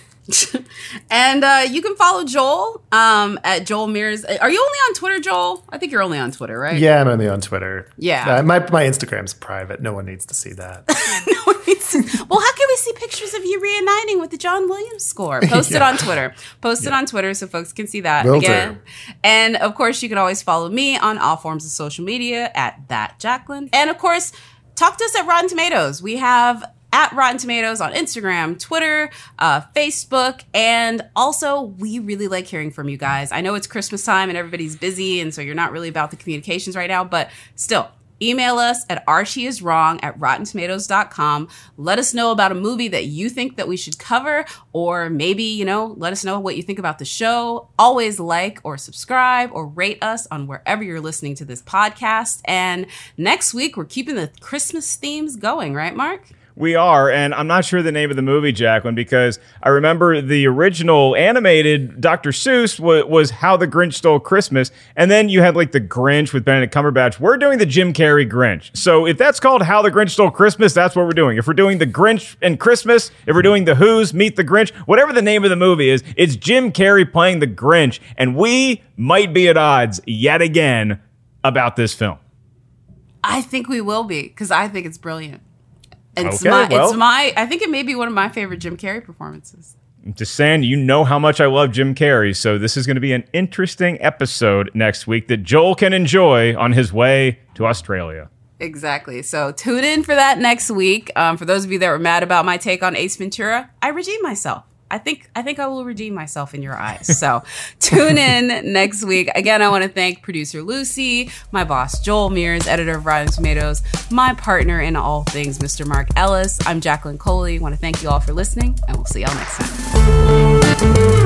And uh, you can follow Joel um, at Joel Mears. Are you only on Twitter, Joel? I think you're only on Twitter, right? Yeah, I'm only on Twitter. Yeah. Uh, my, my Instagram's private. No one needs to see that. No one needs to. Well, how can we see pictures of you reuniting with the John Williams score? Post it Yeah. on Twitter. Post it Yeah. on Twitter so folks can see that. Will Again. do. And of course, you can always follow me on all forms of social media at that Jacqueline. And of course, talk to us at Rotten Tomatoes. We have at Rotten Tomatoes on Instagram, Twitter, uh, Facebook, and also we really like hearing from you guys. I know it's Christmas time and everybody's busy, and so you're not really about the communications right now, but still, email us at archieiswrong at rotten tomatoes dot com. Let us know about a movie that you think that we should cover, or maybe, you know, let us know what you think about the show. Always like or subscribe or rate us on wherever you're listening to this podcast. And next week, we're keeping the Christmas themes going, right, Mark? We are, and I'm not sure the name of the movie, Jacqueline, because I remember the original animated Doctor Seuss was, was How the Grinch Stole Christmas, and then you had like the Grinch with Benedict Cumberbatch. We're doing the Jim Carrey Grinch. So if that's called How the Grinch Stole Christmas, that's what we're doing. If we're doing the Grinch and Christmas, if we're doing the Who's Meet the Grinch, whatever the name of the movie is, it's Jim Carrey playing the Grinch, and we might be at odds yet again about this film. I think we will be, because I think it's brilliant. It's Okay, my, well. it's my, I think it may be one of my favorite Jim Carrey performances. I'm just saying, you know how much I love Jim Carrey, so this is going to be an interesting episode next week that Joel can enjoy on his way to Australia. Exactly. So tune in for that next week. Um, for those of you that were mad about my take on Ace Ventura, I redeemed myself. I think I think I will redeem myself in your eyes. So tune in next week. Again, I want to thank producer Lucy, my boss Joel Mears, editor of Rotten Tomatoes, my partner in all things, Mister Mark Ellis. I'm Jacqueline Coley. I want to thank you all for listening, and we'll see y'all next time.